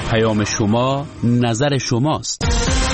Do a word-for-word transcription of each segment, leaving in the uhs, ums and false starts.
پیام شما نظر شماست.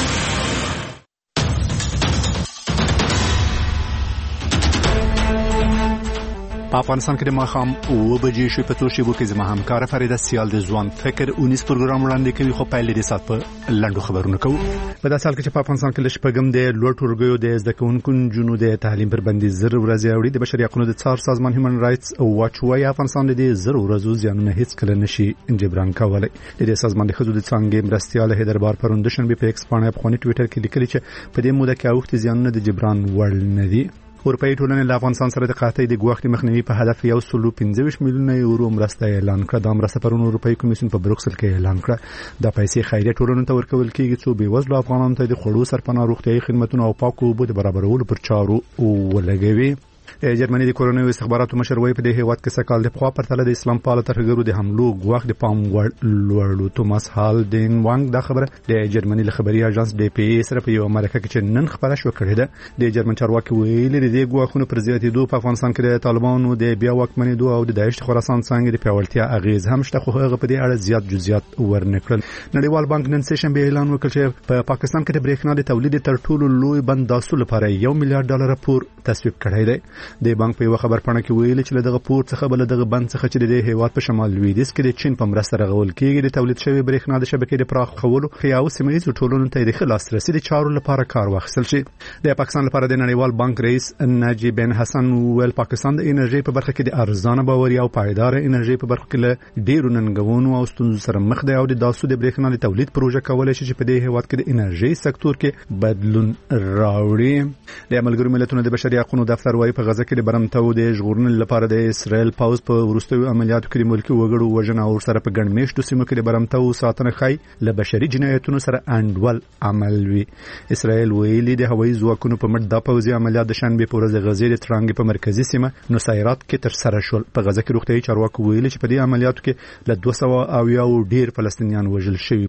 په افغانستان کې د ماښام اوه بجې شوې په څو شېبو کې زما همکاره فریده سیال د ځوان فکر اونیس پروګرام وړاندې کوي، خو پیل دې سات په لنډو خبرونو کوو. په داسې حال کې چې په افغانستان کې لشپږم د لوړ ټولګیو د زده کوونکو نجونو د تعلیم پر بندیز زر ورځې اوړي. د بشري حقوقو د څار سازمان هیومن رائټس واچ وايي افغانستان د زر ورځو زیانونه هیڅ کله نشي جبران کولی. د دې سازمان د ښځو د څانګې مرستیال هیدربار پرون د شنبې په ایکس باندې په خوني ټوئیټر کې لیکلي چې په دې موده کې اوښتي زیانونه د جبران وړ نه دي. اروپאי ټولنې له افغانستان سره د قحطۍ د ګواښ د مخنیوي په هدف یو سل او پنځه ویشت میلیونه یورو مرسته اعلان کړه. دا مرسته پرون اروپאי کمیسیون په بروکسل کې اعلان کړه. دا پیسې خیریه ټولنو ته ورکول کیږي څو بېوزلو افغانانو ته د خوړو سرپناه، روغتیايي خدماتو او پاکو اوبو د برابرولو پر چارو ولګوي. جرمني د کورونو استخباراتو مشر وایي په دې هیواد کې سکهال د خوا پرتله د اسلام پاله ترهګرو د حملو ګواښ د پام وړ لوړو. توماس هالډین وانګ دا خبره د جرمني له خبري اژانس ډي پی ای سره په یو مرکه کې چې نن خبره شو کړې ده. د جرمن چارواکي ویلي د دې ګواښونو پر زیاتېدو په افغانستان کې د طالبانو د بیا واکمنېدو او د داعش خراسان څنګه د پیاوړتیا اغیز هم شته، خو هغه په دې اړه زیات جزئیات ورنکړل. نړیوال بانک نن سه اعلان وکړ چې په پاکستان کې د برېښنا د تولید تر ټولو لوی بنداسو لپاره یو میلیارډ ډالر پور تصویب کړی دی. د بانک په خبر پاڼه کې ویل چې دغه پور څخه بل دغه بند څخه چې د هیواد په شمال لویدیځ کې د چین په مرسته رغول کېږي د تولید شوی برېښنا د شبکې د پراخ خولو خیاو سیمه ییزو ټولنو ته د خلاص رسید چارو لپاره کار واخیستل شي. د پاکستان لپاره د نړیوال بانک رئیس ناجی بن حسن ویل پاکستان د انرژي په برخه کې د ارزانه باوري او پایدار انرژي په برخه کې له ډیرو ننګونو او ستونزو سره مخ دی او د داسو د برېښنا د تولید پروژه کولای شي چې په دې هیواد کې د انرژي سکتور کې بدلون راوړي. د ملګرو ملتونو د بشري حقوقو دفتر وايي په غزه کې د برمتو د ژغورنې لپاره د اسرائیل پاوز په وروستیو عملیاتو کې د ملکي وګړو وژنه او سره په ګڼ میشتو سیمو کې د برمتو ساتنه خای له بشري جنایتونو سره انډول عمل وی. اسرائیل ویلي د هوایي ځواکونو په مټ د پوځي عملیات د شنبې په ورځ د غزې د ترانګ په مرکزي سیمه نصیرات کې تر سره شول. په غزه کې روغتیايي چارواکو ویلي چې په دې عملیاتو کې له دوه سوه اویا او ډیر فلسطینیان وژل شوي.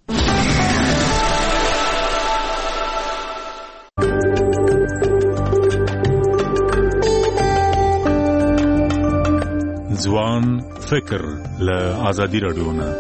ځوان فکر له آزادی رادیو نه.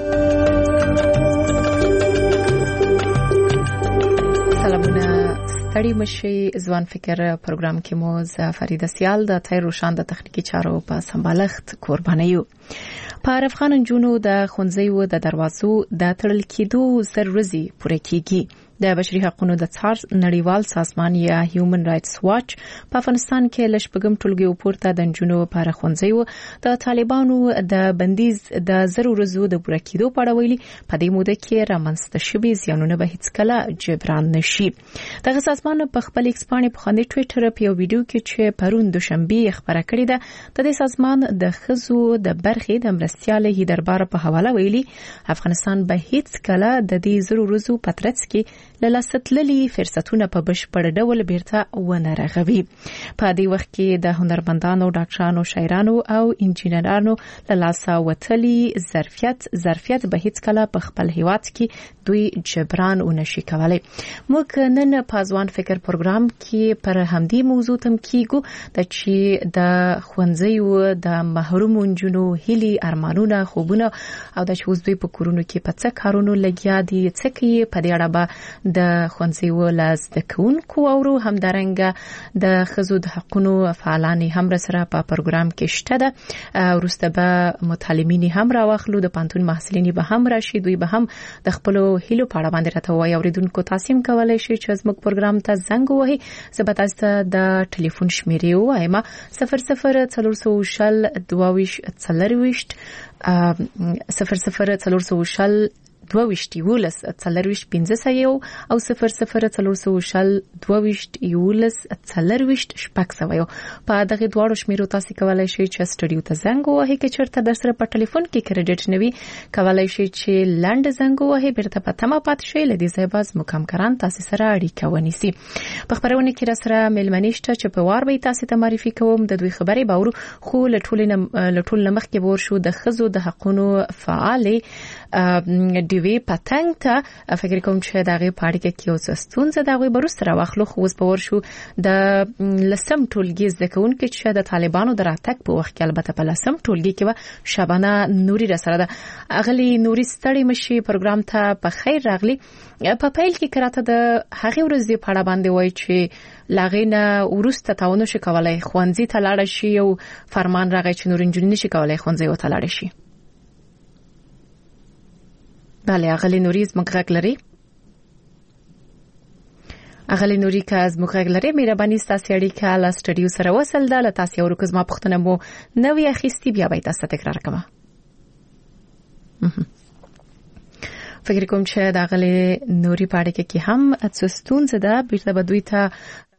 سلامونه ستړي مشي. ځوان فکر پروګرام کې مو ز فریده سیال د تیر روشان د تخنیکی چارو په سمبالښت قرباني یو. په افغان جنونو د خونځیو د دروازو د تړل کېدو سر ورځي پوره کیږي. د بشري حقوقو د څار نړیوال سازمان یا هیومن رائټس واچ په افغانستان کې لشپږم ټولګیو پورته د جنونو لپاره خونځیو د طالبانو د بندیز د زر ورځو د پوره کېدو په اړه ویلي په دې موده کې رامنځته شوي زیانونه به هیڅ کله جبران نشي. دغه سازمان په خپل ایکس باندې په خندې ټوئیټر په یو ویډیو کې چې پرون دوشنبه خبره کړې ده د دې سازمان د خزو د برخې د مرستيال هیدربار په حواله ویلي افغانستان به هیڅ کله د دې زر ورځو پترڅ کې للاستللي فرصتونه په بشپړ ډول بیرته ونه رغوي. په دې وخت کې د هنرمندانو، ډاکټرانو، شاعرانو او انجینرانو لاسه وتلي ظرفیت ظرفیت به هیڅ کله په خپل هیواد کې دوی جبران ونشي کولای. موږ نن په ځوان فکر پروګرام کې پر همدې موضوع تم کیږو د چې د خونځیو د محروم جنونو هلي ارمانونه خوبونه او د چې دوی په کورونو کې په څه کارونو لګیا دي څه کې په دې اړه به د خونځیو لاس د کوونکو او همدارنګه د خزو د حقوقو فعالان هم سره په پروګرام کې شته ده. ورسته به متعلمین هم راوخلو د پانتون محصلین به هم راشي دوی به هم د خپل هیلو په اړه باندې راته وایي. اوریدونکو تاسو هم کولای شئ چې زموږ پروګرام ته زنګ ووهئ. زه به تاسو ته د ټلیفون شمیرې ووایم صفر صفر څلور سوه شل دوه ویشت څلرویشت صفر صفر څلور سوه شل دوه ویشت یولس څلرویشت پنځه سوه او صفر صفر څلور سوه شل دوه ویشت یولس څلرویشت شپږ سوه. په دغه دواړو شمیرو تاسو کولای شئ چې سټډیو ته زنګ ووهئ چې چیرته در سره په ټلیفون کې کریډټ نوي کولای شئ چې لاند زنګ ووهئ بیرته په تمه پات شئ لدی زیباز مکمکران تاسو سره اړیکه ونیسي. په خبرونه کې را سره ملمنيشته چې په وار به تاسو ته معرفي کوم د دوی خبرې باور خو لټول لټول مخ کې ور شو د خزو د حقوقو فعال دوی پتنګ ته فکر کوم چې دغه پاړی کې یو څه ستونزه دغه برسته راوخلو خو اوس به ورشو د لسم ټولګي ځکهون کې چې د طالبانو دراتک په وخت کې البته په لسم ټولګي کې و شبانه نوري رسره ده اغلی نوري ستړي مشي پروګرام ته په خیر راغلی په پیل کې کراته د هغه ورځې په اړه باندې وای چې لاغینه ورسته تاونه شي کولای خوانزي ته لاړ شي او فرمان راغی چې نور انجنیر نشي کولای خوانزي وته لاړ شي بله اغلی نوری از مغرق لري اغلی نوری که از مغرق لري مهرباني ستاسو اړیکه له سټډیو سره وصل ده له تاسو ورکو زما پښتنه مو نوې اخیستی بیا به تاسو تکرار کوم فکر کوم چې د اغلی نوری پاړه کې هم څه ستونزه ده بیرته به دوی ته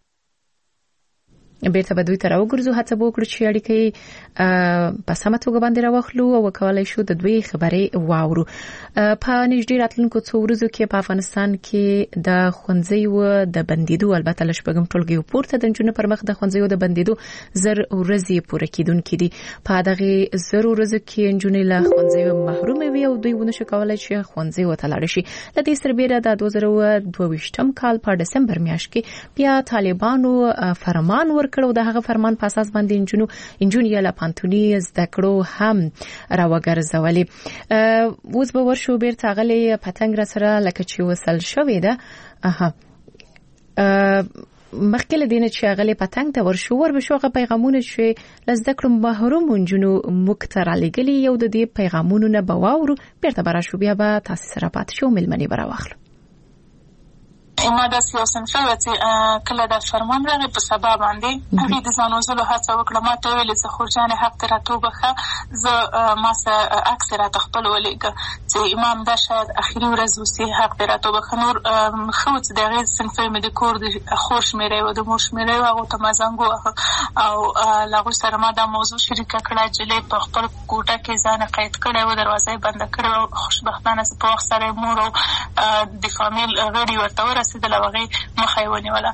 بیرته به دوی ته راوګرځو هڅه وکړو چې اړیکې په سمه توګه باندې راوخلو او وکولای شو د دوی خبرې واورو په نږدې راتلونکو څو ورځو کې په افغانستان کې د خونځیو د بندیدو البته لشپږم ټولګي پورته د جنونو پر مخ د خونځیو د بندیدو زر ورځې پوره کیدونکې دي په دغه زر ورځو کې جنونو له خونځیو محروم وي او دوی ونه شي کولای چې خونځي وتلاړ شي د دې سربېره د دوه زره دوه ویشتم کال په دسمبر میاشت کې بیا طالبانو فرمان ور کړو د هغه فرمان په اساس باندې انجونو انجونیا له پانتونی زده کړو هم راوګرځولې اوس به ورشو بیرته غلي پتنګ را سره لکه چې وصل شوې ده اها مخکله دینه چې غلي پتنګ ته ورشو ور به شوغه پیغامونه چې لزده کړو محروم انجونو مکتر علیګلی یو د دې پیغامونو نه بواورو بیرته براشو بیا به تاسو سره پات شو ملمنی براوخلو ما د سیاست چې کله د فرمان راغی په سبا باندې هغه د ځانوزلو هڅه وکړه ما ته ویل چې خورجان حق ته راتوبخه زه ما سره اکثره تخپل ولېګ چې امام دا شاید اخیری ورځ وسی حق ته راتوبخه نور خو چې دغه صنفي مې د کور د خوش مې او د موش مې او ته مازنګو او لاغو سره ما دا موضوع شریک کړه چې په خپل کوټه کې ځان قید کړه او دروازه بند کړه او خوشبختانه په وخت سره مور او د فامیل غړي ورته د لوغي مخه ونیوله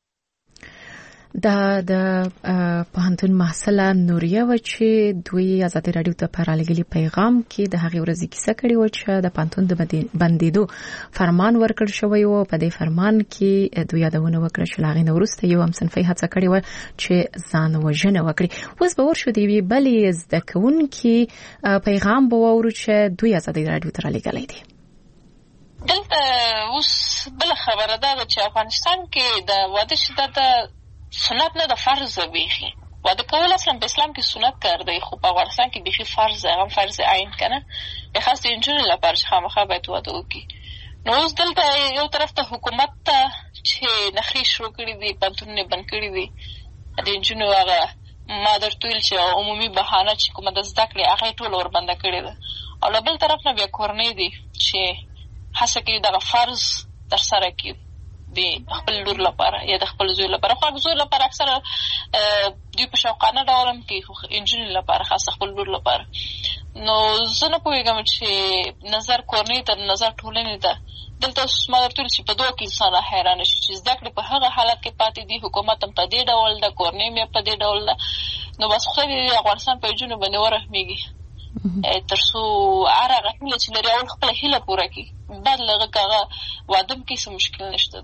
دا د پوهنتون محصله نوریه و چې دوی ازادي رادیو ته پرالګلی پیغام کې د هغې ورځې کیسه کړې و چې د پوهنتون د بندیدو فرمان ورکړ شوی و په دې فرمان کې دوی یادونه وکړه چې لاغې وروسته یو هم صنفي هڅه کړې و چې ځان وژنه وکړي اوس به ورشو دی بلې زده کوونکي پیغام به وورو چې دوی ازادي رادیو ته رالیږلی دی دلته اوس بل خبره ده چې افغانستان کې د واده شدت سنت نه د فرض ویخي واده کول اصلا په اسلام کې سنت کار دی خو په افغانستان کې بيخي فرض هم فرض عین کنه به خاص انجن لپاره چې خامخا باید واده وکړي نو اوس دلته یو طرف ته حکومت ته چې نخري شروع کړی دي پنځونه بند کړی دي د انجنونو هغه مادر تویل چې عمومي بهانه چې کومه د زده کړې هغه ټول ور بند کړی ده او بل طرف نه بیا کورنۍ دي چې هڅه کوي دغه فرض تر سره کړي د خپل لور لپاره یا د خپل زوی لپاره خو زوی لپاره اکثره دوی په شوقانه ډول هم کوي خو انجن لپاره خاص خپل لور لپاره نو زه نه پوهیږم چې نظر کورنۍ تر نظر ټولنې ته دلته ما درته چې په دوه کې انسان حیران شي چې زده کړې په هغه حالت کې پاتې دي حکومت هم په دې ډول ده کورنۍ هم په دې ډول ده نو بس خو د افغانستان په جنوب باندې ورحمېږي ترڅو عرغه هله چې لري اول خپل هله پوره کړي بعد لږه کاغه وادم کې څه مشکل نشته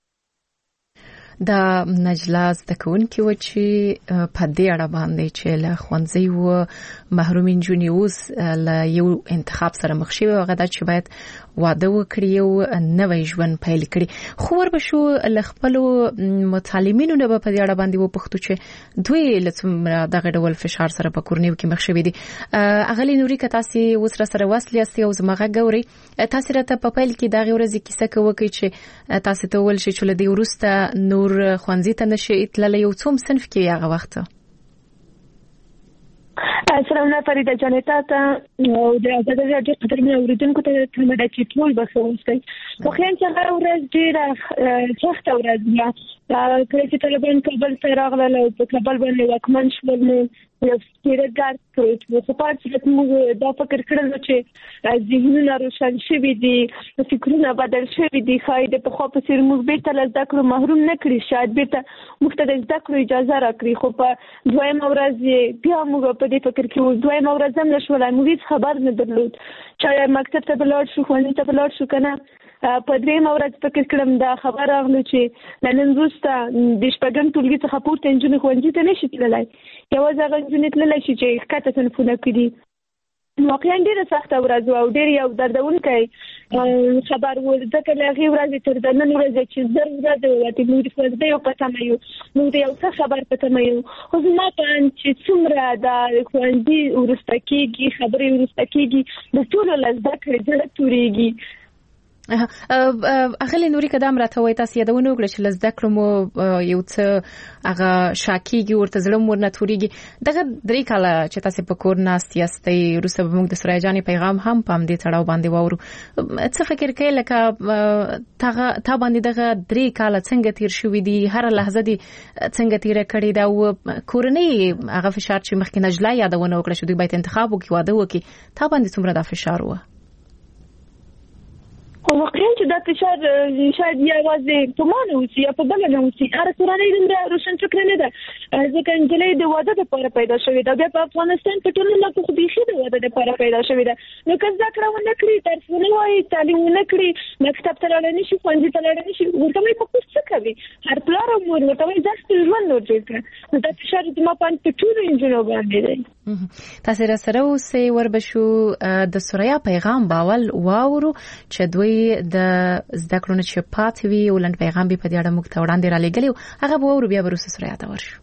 د نجلاس د کوونکی و چې په دې اړه باندې چې له خوانځي و محرومین جونیوس له یو انتخاب سره مخ شوی او غدا چې باید واده وکړي او نوې ژوند پیل کړي خو وربه شو له خپل متعلمینو نه په دې اړه باندې و پښتو چې دوی له دغه ډول فشار سره په کورنیو کې مخ شوی دي اغلی نوري کتاسي وسره سره وصلې استي او زمغه ګوري تاسو راته په پیل کې دغه ورځ کیسه کوي چې تاسو ته ول شي چې له دې ورسته نور خوانځي ته نشي تللی یو څوم صنف کې هغه وخت السلام فریده جان تاسو او د آزادۍ راډیو قدرمن اوریدونکو ته تمه ده چې ټول به خوښتي خو خیال چې هغه ورځ ډیره سخته ورځ ده کله چې طالبان کابل ته راغلل او په کابل باندې واکمن شول نو یو ستیرګار کړو په پات چې موږ دا فکر کړل چې ذهنونه روشن شوي دي فکرونه بدل شوي دي خای د په خو په سر موږ به تل زده کړو محروم نه کړی شاید به ته موږ ته زده کړو اجازه راکړي خو په دویم ورځ بیا موږ په دې فکر کې دویم ورځ هم نشولای موږ خبر نه درلود چې مکتب ته بلاد شو خوانې ته بلاد شو کنه په دریم ورځ فکر کړم دا خبر راغله چې نن وروسته د شپږم ټولګي څخه پورته انجونې خوندې ته نشي تللی یوازې هغه انجونې تللی شي چې ښکته تلفونه کړي واقعا ډېره سخته ورځ وه او ډېر یو دردونکی خبر و ځکه له هغې ورځې تر د نن ورځې چې زر ورځې ووتې موږ د ښوونځیو په تمه یو موږ د یو څه خبر په تمه یو خو زما په اند چې څومره د ښوونځي وروسته کېږي خبرې وروسته کېږي د ټولو له زده کړې زړه تورېږي. اغلی نوري کدام راته وای تاسو یادونه وکړه چې لزده کړو مو یو څه هغه شاکیږي ورته زړه مور نه توريږي دغه درې کاله چې تاسو په کور ناست یاستئ روسه موږ د سورای جانې پیغام هم پام دې تړاو باندې وورو څه فکر کوي لکه تا تا باندې دغه درې کاله څنګه تیر شوې دي هر لحظه دي څنګه تیر کړي دا و کورنۍ هغه فشار چې مخکې نجلا یادونه وکړه چې دوی باید انتخاب وکړي واده وکړي تا باندې څومره دا فشار و خو واقعا چې دا فشار شاید یوازې په ما نه اوسي یا په بله نه اوسي هره کورنۍ دومره روشنفکره نه ده ځکه نجلۍ د واده دپاره پیدا شوې ده بیا په افغانستان په ټولنه کې خو بیخي د واده دپاره پیدا شوې ده نو که زده کړه ونه کړي درس ونه وایي تعلیم ونه کړي مکتب ته لاړه نه شي ښوونځي ته لاړه نه شي ورته وایي په کور څه کوي هر پلار او مور ورته وایي ځه خپل ژوند نور جوړ کړه نو دا فشار زما په اند په ټولو نجونو باندې دی. تاسو را سره اوسئ وربشو د سوریا پیغام باول واورو چې دوی د زده کړو نه چې پاتې وي او لنډ پیغام به په دې اړه موږ ته وړاندې را لېږلی هغه به ورو بیا وروسته سره یاد ورشو.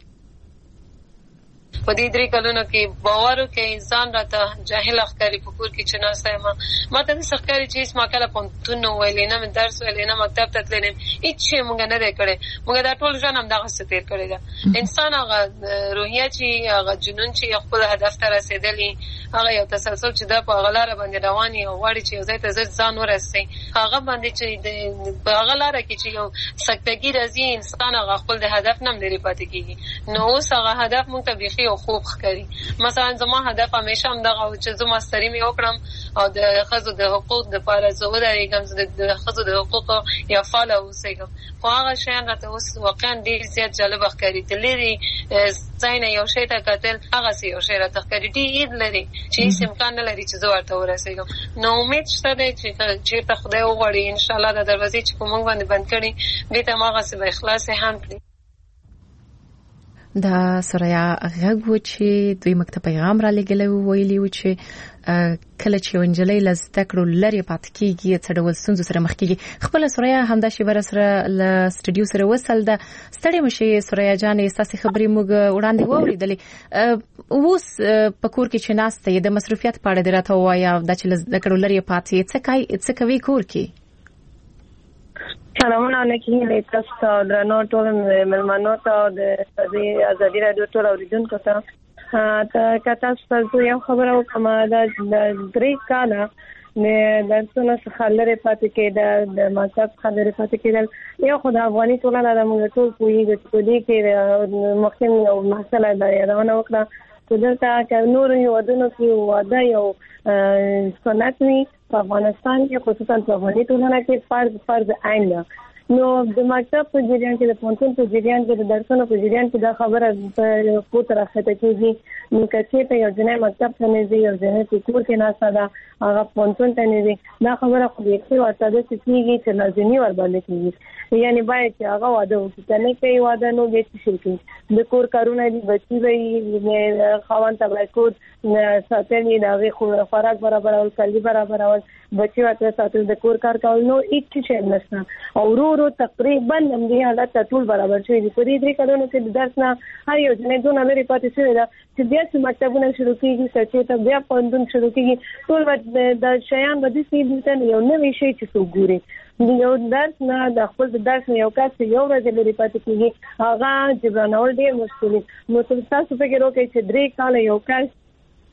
په دې درې کلونو کې باور وکړئ انسان راته جاهل ښکاري په کور کې چې ناسته یم ما ته داسې ښکاري چې هېڅ ما کله پوهنتون نه ویلی نه مې درس ویلی نه مکتب ته تللی نه یم هېڅ شی موږ نه دی کړی موږ دا ټول ژوند همدغسې تېر کړی ده انسان هغه روحیه چې هغه جنون چې خپل هدف ته رسېدلی هغه یو تسلسل چې دا په هغه لاره باندې روان وي او غواړي چې یو ځای ته ژر ځان ورسوي هغه باندې چې په هغه لاره کې چې یو سکتګي راځي انسان هغه خپل د هدف نه هم لرې پاتې کېږي نو اوس هغه هدف موږ ته بیخي یو خوب ښکاري مثلا زما هدف همیشه همدغه و چې زه ماستري مې وکړم او د ښځو د حقوق دپاره زه ودرېږم د ښځو د حقوقو یا فعاله اوسېږم خو هغه شیان راته اوس واقعا ډېر زیات جالبه ښکاري د لرې ځای نه یو شی ته کتل هغسې یو شی راته ښکاري ډېر لرې چې هېڅ امکان نه لري چې زه ورته ورسېږم نو امید شته دی چې چېرته خدای وغواړي انشاءالله دا دروازې چې په موږ باندې بند کړي دې ته هماغسې به اخلاصې هم کړي. دا سوریا غږ و چې دوی مکتب پیغام را لګلی و ویلي و چې کله چې یو نجلۍ له زده کړو لرې پاتې کېږي څه ډول ستونزو سره مخ کېږي خپله سوریا همدا شېبه راسره له سټډیو سره وصل ده ستړې مه شئ سوریا جانې ستاسې خبرې موږ وړاندې واورېدلې اوس په کور کې چې ناسته یې د مصروفیت په اړه دې راته ووایه دا چې له زده کړو لرې پاتې څه کوي کور کې سلامونه علیکم تاسو ته درنو ټول مېلمنو ته د ازادي راډیو ټول اوریدونکو ته ته تاسو ته یو خبره وکړم د درې کاله د درسونو څخه لرې پاتې کېدل د مکتب څخه لرې پاتې کېدل یو خو د افغاني ټولنه د موږ ټول پوهېږو چې په دې کې مخکې یو محصله دا یادونه وکړه چې دلته که نورو هېوادونو کې واده یو سنت وي په افغانستان کې خصوصا په افغاني ټولنه کې فرض فرض عین ده نو د مکتب په جریان کې د پوهنتون په جریان کې د درسونو په جریان کې دا خبره په پورته راښکته کېږي نو که چېرته یو جنۍ مکتب ته نه ځي یو جنۍ په کور کې ناسته ده هغه پوهنتون ته نه ځي دا خبره خو بیخي ورته داسې کېږي چې لازمي ورباندې کېږي یعنې باید چې هغه واده وکړي که نه کوي واده نو بیا څه شی کوي د کور کارونه دي بچي به وي خاوند ته باید کور ساتل وي د هغې خوراک برابرول کالي برابرول بچي ورته ساتل د کور کار کول نو هېڅ شی نشته او ورو ورو تقریبا همدې حالت ته ټول برابر شوي دي په دې درې کلونو کې د درس نه هر یو جنۍ دونه لرې پاتې شوې ده چې بیا چې مکتبونه شروع کېږي که چېرته بیا پوهنتون شروع کېږي ټول د شیان به داسې دي ته یو نوی شی چې څوک ګوري یو درس نه د خپل د درس نه یو کس چې یو ورځ لرې پاتې کېږي هغه جبرانول ډېر مشکل دي نو تاسو فکر وکړئ چې درې کاله یو کس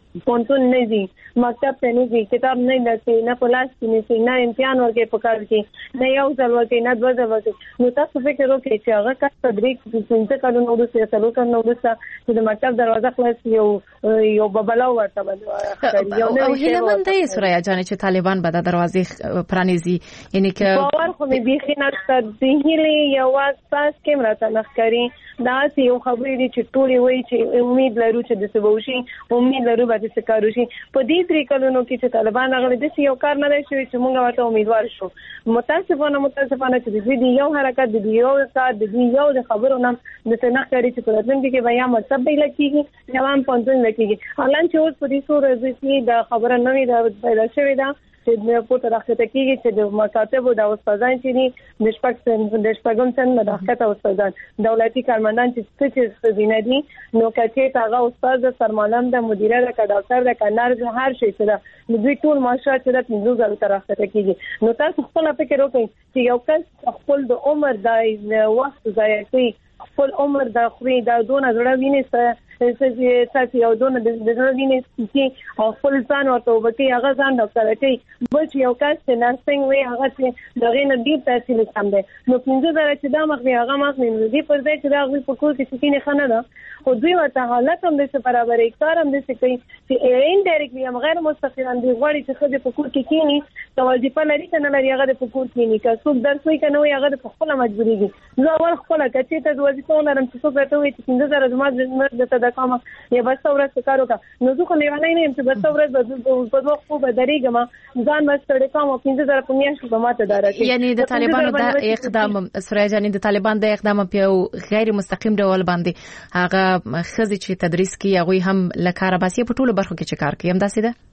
پونتون نه دي مکتب ته نه دي کتاب نه لسی نه پلاس کې نه امتحان ورکې پکار کې نه یو ځل ورکې نه دوه ځل ورکې نو تاسو فکر وکړئ چې هغه کس تدریک څنګه کارونه ورسې سلو کارونه ورسې چې د مکتب دروازه خلاص یو یو ببلا ورته باندې یو او هله من دی سوریا جان چې طالبان به د دروازې پرانیزي یعنی که باور خو می بيخي نه ستدهلي یو اساس کې مرته نخکاری دا چې یو خبرې دي چې ټولي وایي چې امید لرو چې د سبوشي امید لرو به د کارو شي په دې طریقونو کې چې طالبان هغه د یو کار نه شي چې موږ ورته امیدوار شو متاسفانه متاسفانه چې د یو حرکت د یو کار د یو د خبرو نام د تنخ کاری چې په راتلونکي کې بیا مطلب به لکېږي نوام پونتون لکېږي حالان چې اوس په دې صورت کې د خبره نوې د پیدا شوې ده چې په تر راځي کېږي چې د مکاتب او د استادان چې دي د شپږ د شپږم سن مداخله استادان دولتي کارمندان چې څه دي دي نو کچې هغه استاد سرمالم د مدیره د ډاکټر د کنار د هر شي سره د دوی ټول معاشرت چې د پنځو زره تر راځي کېږي نو تاسو خپل فکر وکړئ چې یو کس خپل د عمر د وخت ضایع کوي خپل عمر د خوري د دونه زړه ویني سره چې تاسو یو دونه د زړه ویني چې خپل ځان ورته وبکي هغه ځان ډاکټر کوي بل یو کس چې نرسنګ وي هغه چې دغه نه دی تحصیل کم دی نو پنځه زره چې دا مخ هغه مخ نه دی پر ځای چې دا غوي په کور کې سکینه خنه ده خو دوی ورته حالت هم د برابرۍ کار هم د کوي چې ان ډایرکټلی هم غیر مستقیما دی غوړي چې خدای په کور کې کینی نو وظیفه لري کنه لري هغه په کور کې نه که څوک درس وي کنه هغه په خپل مجبورېږي نو اول خپل کچې ته د وظیفه لرم چې څوک ته وي چې پنځه زره زما د ته د کوم یا بس ورځ کار وکړه نو ځکه لیوانای نه چې بس ورځ په دوه خو به درېګم ځان مستړی کوم پنځه زره په میاشت به ماته دارته یعنی د طالبانو د اقدام سوریا جان د طالبان د اقدام په غیر مستقیم ډول باندې هغه خزي چې تدریس کوي هغه هم لکاره باسي په ټولو برخو کې چې کار کوي هم داسې ده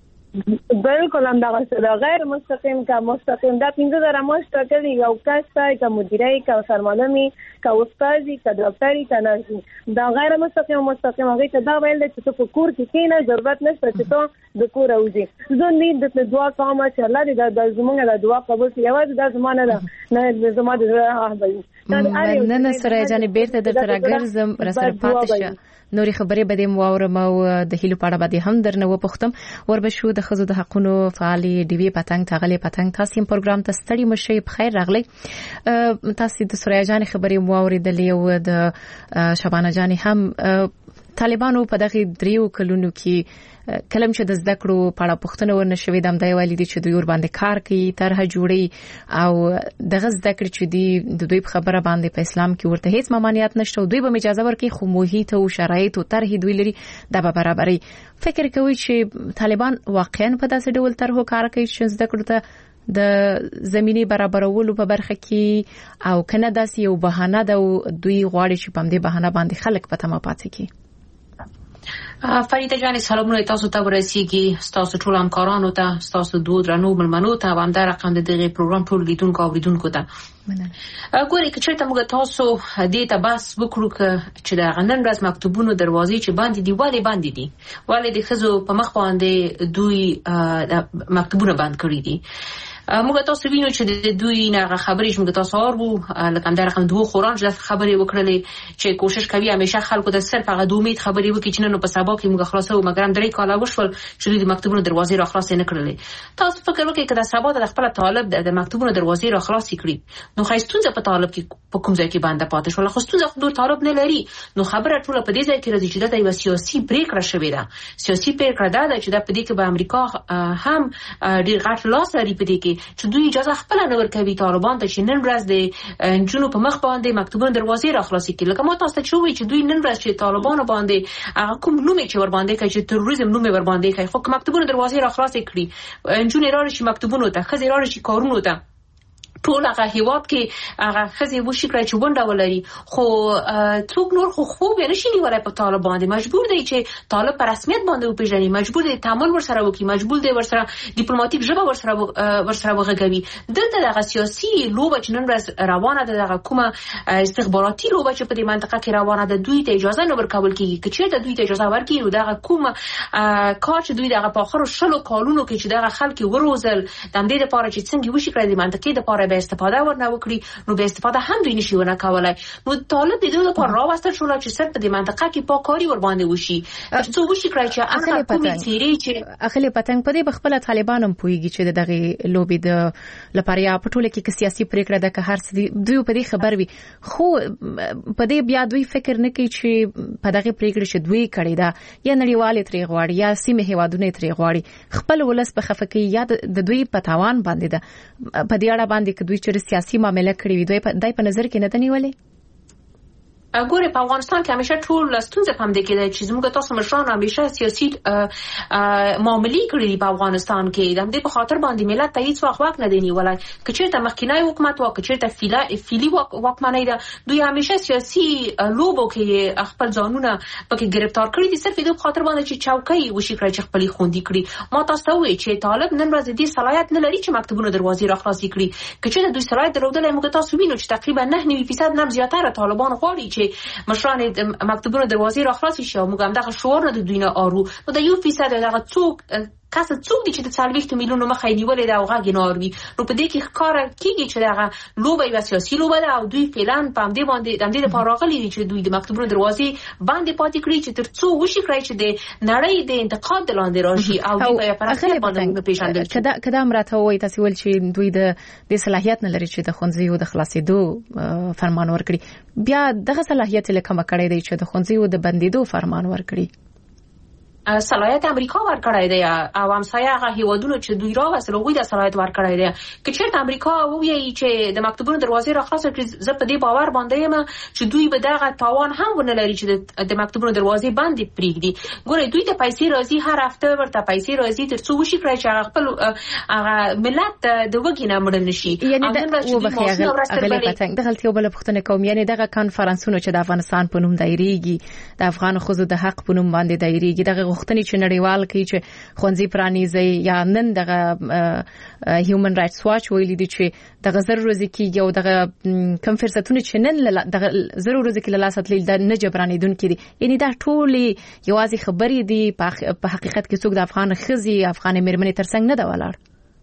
بالکل هم دا غوښتل غیر مستقیم کا مستقیم دا پنځه زره مشت کړي یو کس ته کا مدیرای کا سرمالمي کا استادي کا ډاکټري کا نرسي دا غیر مستقیم مستقیم هغه ته دا ویل چې په کور کې کینې ضرورت نشته چې ته د کور اوځي زه نه د دعا کوم چې الله دې د زمونږ د دعا قبول کړي یوازې د زمانه ده نه زموږ د احبل نن نن سره جانې بیرته د ترګرزم رسر پاتې شه نوري خبرې بده مو اورم او د هیلو پاړه بده هم درنه و پختم وربشو د خزو د حقونو فعالي ډي وی پتنګ تغلي پتنګ تاسو هم پروګرام ته ستړي مشي بخیر راغلي تاسو د سوریا جان خبرې مو اوریدلې او د شبانه جان هم طالبانو په دغه دریو کلونو کې کلم چې د زده کړو پاړه پښتنه ورنشوي د امدای والدي چې دوی ور باندې کار کوي طرحه جوړي او دغه زده کړ چې دی د دوی خبره باندې په اسلام کې ورته هیڅ ممانعت نشته دوی به اجازه ورکړي خو محیط او شرایط او طرح دوی لري د برابرۍ فکر کوي چې طالبان واقعا په داسې ډول طرحو کار کوي چې زده کړو ته د زميني برابرولو په برخه کې او کنه داسې یو بهانه ده دوی غواړي چې په دې بهانه باندې خلک په تمه پاتې کی فریده جان سلامونه تاسو ته ورسیږي تاسو ټول همکارانو ته تاسو دوه درنو ملمنو ته هم در رقم د دغه پروګرام ټول لیدونکو او اوریدونکو ته ګوري چې ته موږ تاسو دې ته بس وکړو چې د غنن راز مکتوبونو دروازې چې باندې دی والي باندې دي والي د خزو په مخ باندې دوی مکتوبونه باندې کړی دي موږ تاسو وینو چې د دوی نه خبرې موږ تاسو اورو لکه هم در رقم دوه خوران چې خبرې وکړلې چې کوشش کوي همیشه خلکو ته صرف هغه د امید خبرې وکړي چې نن په سبا کې موږ خلاصو مګر درې کاله وشول چې د مکتوبونو دروازې را خلاص نه کړلې تاسو فکر وکړئ چې د سبا د خپل طالب د مکتوبونو دروازې را خلاص کړي نو خاصتون په طالب کې په کوم ځای کې باندې پاتې شو خاصتون خو طالب نه لري نو خبره ټول په دې ځای کې راځي چې د یو سیاسي پریکړه شوې ده سیاسي پریکړه ده چې د پدې کې به امریکا هم ډیر غټ لاس لري پدې کې چې دوی اجازه خپل نه ورکوي طالبان ته چې نن ورځ د جنوب په مخ باندې مکتوبونه دروازې را خلاص کړي لکه ما تاسو ته چوي چې دوی نن ورځ چې طالبان باندې هغه کوم نوم چې ور باندې کوي چې تروریزم نوم ور باندې کوي خو مکتوبونه دروازې را خلاص کړي جنونی را شي مکتوبونه ته خزي را شي کارونه ته ټول هغه هیواد کې هغه خزي وشي کړی چې ونده ولري خو څوک نور خو خوب نشي نیولای په طالبان دي مجبور دی چې طالب پر رسمیت باندې وپیژني مجبور دی تعامل ورسره وکړي مجبور دی ورسره ډیپلوماټیک ژبه ورسره ورسره وغږوي دلته دغه سیاسي لوبه چې نن ورځ روانه ده دغه کومه استخباراتي لوبه چې په دې منطقه کې روانه ده دوی ته اجازه نه ورکول کیږي چې ته دوی ته اجازه ورکړي نو دغه کومه کار چې دوی دغه په اخر شلو کالونو کې چې دغه خلک وروزل د دې لپاره چې څنګه وشي کړی د منطقې لپاره به استفاده ورنه وکړي نو به استفاده هم دوی نشي ونه کولای. نو طالب د دوی لپاره راوستل شو چې صرف په دې منطقه کې پاکاري ور باندې وشي ترڅو وشي کړی چې هغه کومې څیرې چې اخلي پتنګ په دې بخپله طالبان هم پوهیږي چې دغه لوبي د لپاره یا په ټوله کې سیاسي پریکړه ده که هر څه دوی په دې خبر وي خو په دې بیا دوی فکر نه کوي چې په دغه پریکړه چې دوی کړی دا یا نړیوالې ترې غواړي یا سیمه هیوادونه ترې غواړي خپل ولس په خفقي یا د دوی په تاوان باندې ده په دې اړه باندې که دوی چې سیاسي معاملې کړې وي دوی په دای په نظر کې نه تنیولې. ګوره په افغانستان کې همیشه ټول ستونزې په همدې کې ده چې زموږ تاسو مشران همیشه سیاسي معاملې کړې دي په افغانستان کې د دې په خاطر باندې ملت ته هیڅ وخت واک نه دی نیولای که چیرته مخکینی حکومت وا که چیرته فیلا فیلی واکمنۍ ده دوی همیشه سیاسي لوبو کې خپل ځانونه پکې گرفتار کړی دي صرف د خاطر باندې چې چوکۍ وشي کړی چې خپل خوندي کړي. ما تاسو ته وایي چې طالب نن ورځ دې صلاحیت نه لري چې مکتبونو دروازې راخلاصي کړي که چیرته دوی صلاحیت درلودل موږ تاسو وینو چې تقریبا نه نوي فیصد نه زیاتره طالبان غواړي چې مشران مکتبونو دروازې راخلاصي شي او موږ هم دغه شعور نه د دوی نه آرو نو د یو فیصد دغه څوک کس څوک دي چې د څلوېښت میلیونو مخه نیولې دا هغه ګناروي نو په دې کې ښکار کیږي چې دغه لوبه یو سیاسي لوبه ده او دوی فعلا په دې باندې د دې لپاره راغلي دي چې دوی د مکتبونو دروازې باندې پاتې کړي چې ترڅو وشي کړی چې د نړۍ د انتقاد لاندې راشي او دوی په پرځای باندې پیژندل کدا کدا امراته وایي تاسو ول چې دوی د د صلاحیت نه لري چې د خونځیو د خلاصېدو فرمان ورکړي بیا دغه صلاحیت لکه مکړې دی چې د خونځیو د بندیدو فرمان ورکړي. صلاحیت امریکا ورکړای دی او همسایه هغه هیوادونو چې دوی راوستل هغوی د صلاحیت ورکړای دی که چیرته امریکا وایي چې د مکتبونو دروازې راخلاص کړي زه په دې باور باندې یم چې دوی به دغه تاوان هم ونه لري چې د مکتبونو دروازې باندې پریږدي. ګوره دوی ته پیسې راځي هر هفته ورته پیسې راځي ترڅو وشي کړی چې هغه خپل هغه ملت د وګي نه مړ نشي. یعنی د غلطي وبله پښتنه قوم یعنی دغه کانفرنسونو چې د افغانستان په نوم دایریږي د افغان خزو د حق په نوم باندې دایریږي دغه غوښتنې چې نړیوال کوي چې خونځي پرانیزي یا نن دغه هیومن رائټس واچ ویلي دي چې دغه ضروري کې یو دغه کم فرصتونه چې نن دغه ضروري کې لاسه تلل د نه جبرانیدونکو دي یعنی دا ټول یوازې خبرې دي په حقیقت کې څوک د افغان خزي افغان مېرمنې ترڅنګ نه دا ولاړ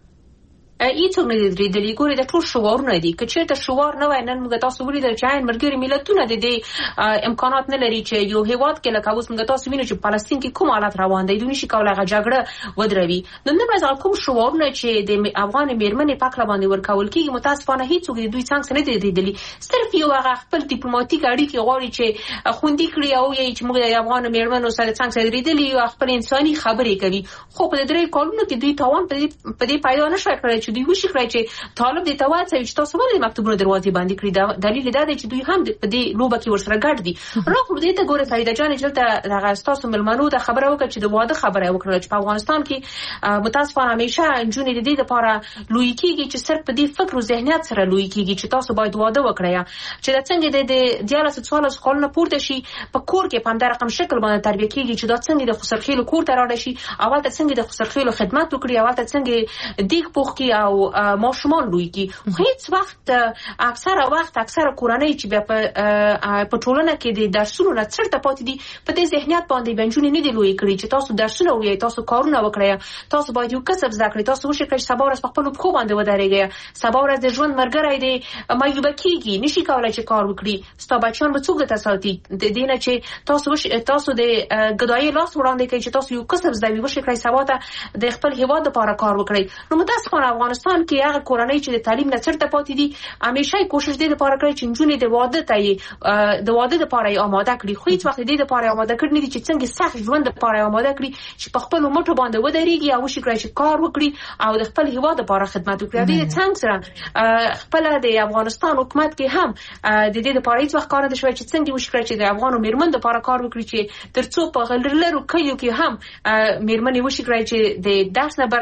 ایڅوک نه دی د لیګوري د ټول شعورونه دي که چیرته شعور نه وای نن موږ تاسو ولیدل چې عین مرګري ملتونه د دې امکانات نه لري چې یو هیواد کې لکه اوس موږ تاسو وینو چې فلسطین کې کوم حالت روان دی دوی نشي کولای هغه جګړه ودروي نو نن ورځ کوم شعورونه چې د افغان مېرمنې پاک باندې ورکول کېږي متاسفانه هیڅوک د دوی څنګه نه دی دیدلی صرف یو هغه خپل ډیپلوماټیک اړیکې غواړي چې خوندي کړي او یې چې موږ د افغان مېرمنو سره څنګه سره دیدلی او خپل انساني خبرې کوي خو په درې کالونو کې دوی تاوان په دې پیدا نشي کړی چې دوی وشي کړی چې طالب د تواڅوي چې تاسو ولې مکتوبونه دروازې باندې کړی دا دلیل دا دی چې دوی هم په دې لوبه کې ورسره ګډ دي. راغلو دې ته ګوره فریده جان چې دغه تاسو ملمنو د خبره وکړه چې د واده خبره وکړه چې په افغانستان کې متاسفانه همیشه جونې د دې لپاره لوی کېږي چې صرف په دې فکر او ذهنیت سره لوی کېږي چې تاسو باید واده وکړئ چې د څنګه د دیالس څوالس کلونه پورته شي په کور کې په همدا رقم شکل باندې تربیه کېږي چې دا څنګه د خسرخیلو کور ته راړي شي اول ته څنګه د خسرخیلو خدمت وکړي اول ته څنګه دیګ پوخ کی او ماشومان لوی کی هیڅ وخت اکثره وخت اکثره کورنۍ چې په په ټولنه کې د درسونو نه څرته پاتې دي په دې ذهنیت باندې بنجونی نه دی لوی کړی چې تاسو درسونه وایي تاسو کارونه وکړئ تاسو باید یو کسب زده کړئ تاسو وشي کړئ سبا ورځ په خپل پخو باندې ودرېږئ سبا ورځ د ژوند مرګرای دی مایوب کیږي نشي کولای چې کار وکړي ستا بچیان به څوک ته ساتي د دې نه چې تاسو وشي تاسو د ګدای لاس وړاندې کوي چې تاسو یو کسب زده وشي کړئ سبا ته د خپل هیواد لپاره کار وکړئ نو متاسفانه افغانستان کې هغه کورنۍ چې د تعلیم نه څرته پاتې دي همیشه کوشش دې لپاره کوي چې جنونې د واده ته د واده لپاره آماده کړي خو هیڅ وخت دې لپاره آماده کړي نه دي چې څنګه سخت ژوند لپاره آماده کړي چې په خپل مټو باندې ودرېږي او شي کړی چې کار وکړي او د خپل هیواد لپاره خدمت وکړي دې څنګه سره خپل د افغانستان حکومت کې هم د دې لپاره هیڅ وخت کار نه شوی چې څنګه وشي کړی چې د افغانو مېرمن لپاره کار وکړي چې ترڅو په غلرلرو کلیو کې هم مېرمنې وشي کړی چې د درس نه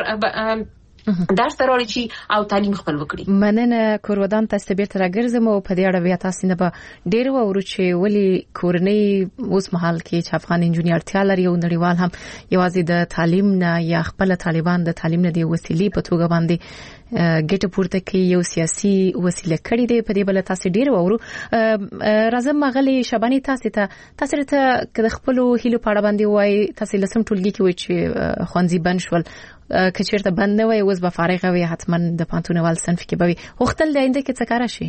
درس تروري چی او تعلیم خپل وکړي. مننه کورودان تاسو بیرته راګرځم او په دې اړه بیا تاسو نه به ډیر وورو چې ولی کورنۍ اوس مهال کې چې افغان انجینرتیا لري او نړیوال هم یوازې د تعلیم نه یا خپل طالبان د تعلیم نه دی وسیلې په توګه باندې ګټه پورته کوي یو سیاسي وسیله کړی دی په دې بل تاسو ډیر وورو راځم مغلی شبانی تاسو ته تاسو ته د خپل هیلو پاړه باندې وای تاسو لسم ټولګي کې وای چې خوانزي بنشول کچیرته بند نه وای اوس به فارغ وي حتما د پانتونوال صنف کې به وي وختل د آینده کې څه کار شي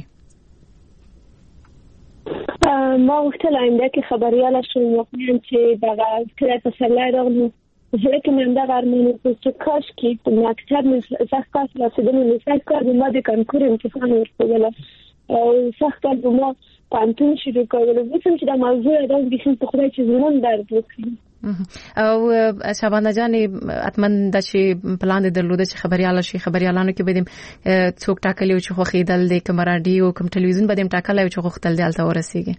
ما وختل آینده کې خبرياله شوم چې دغه کله تسلی راغلی زه کوم دا غارمنه چې کاش کې په مکتب مې ځکه کاش رسیدم نو څنګه کار به ما د کنکور امتحان ورکول او څنګه به ما پانتون شروع کول وسم چې دا موضوع راځي چې څنګه خدای چې زمون درد وکړي او شابانه جان اتمن د شي پلان درلوده چې خبرياله شي خبريالانو کې بدیم څوک ټاکلی چې خو خیدل د کمرادیو کوم ټلویزیون بدیم ټاکلی چې خو ختل دی الته ورسیږي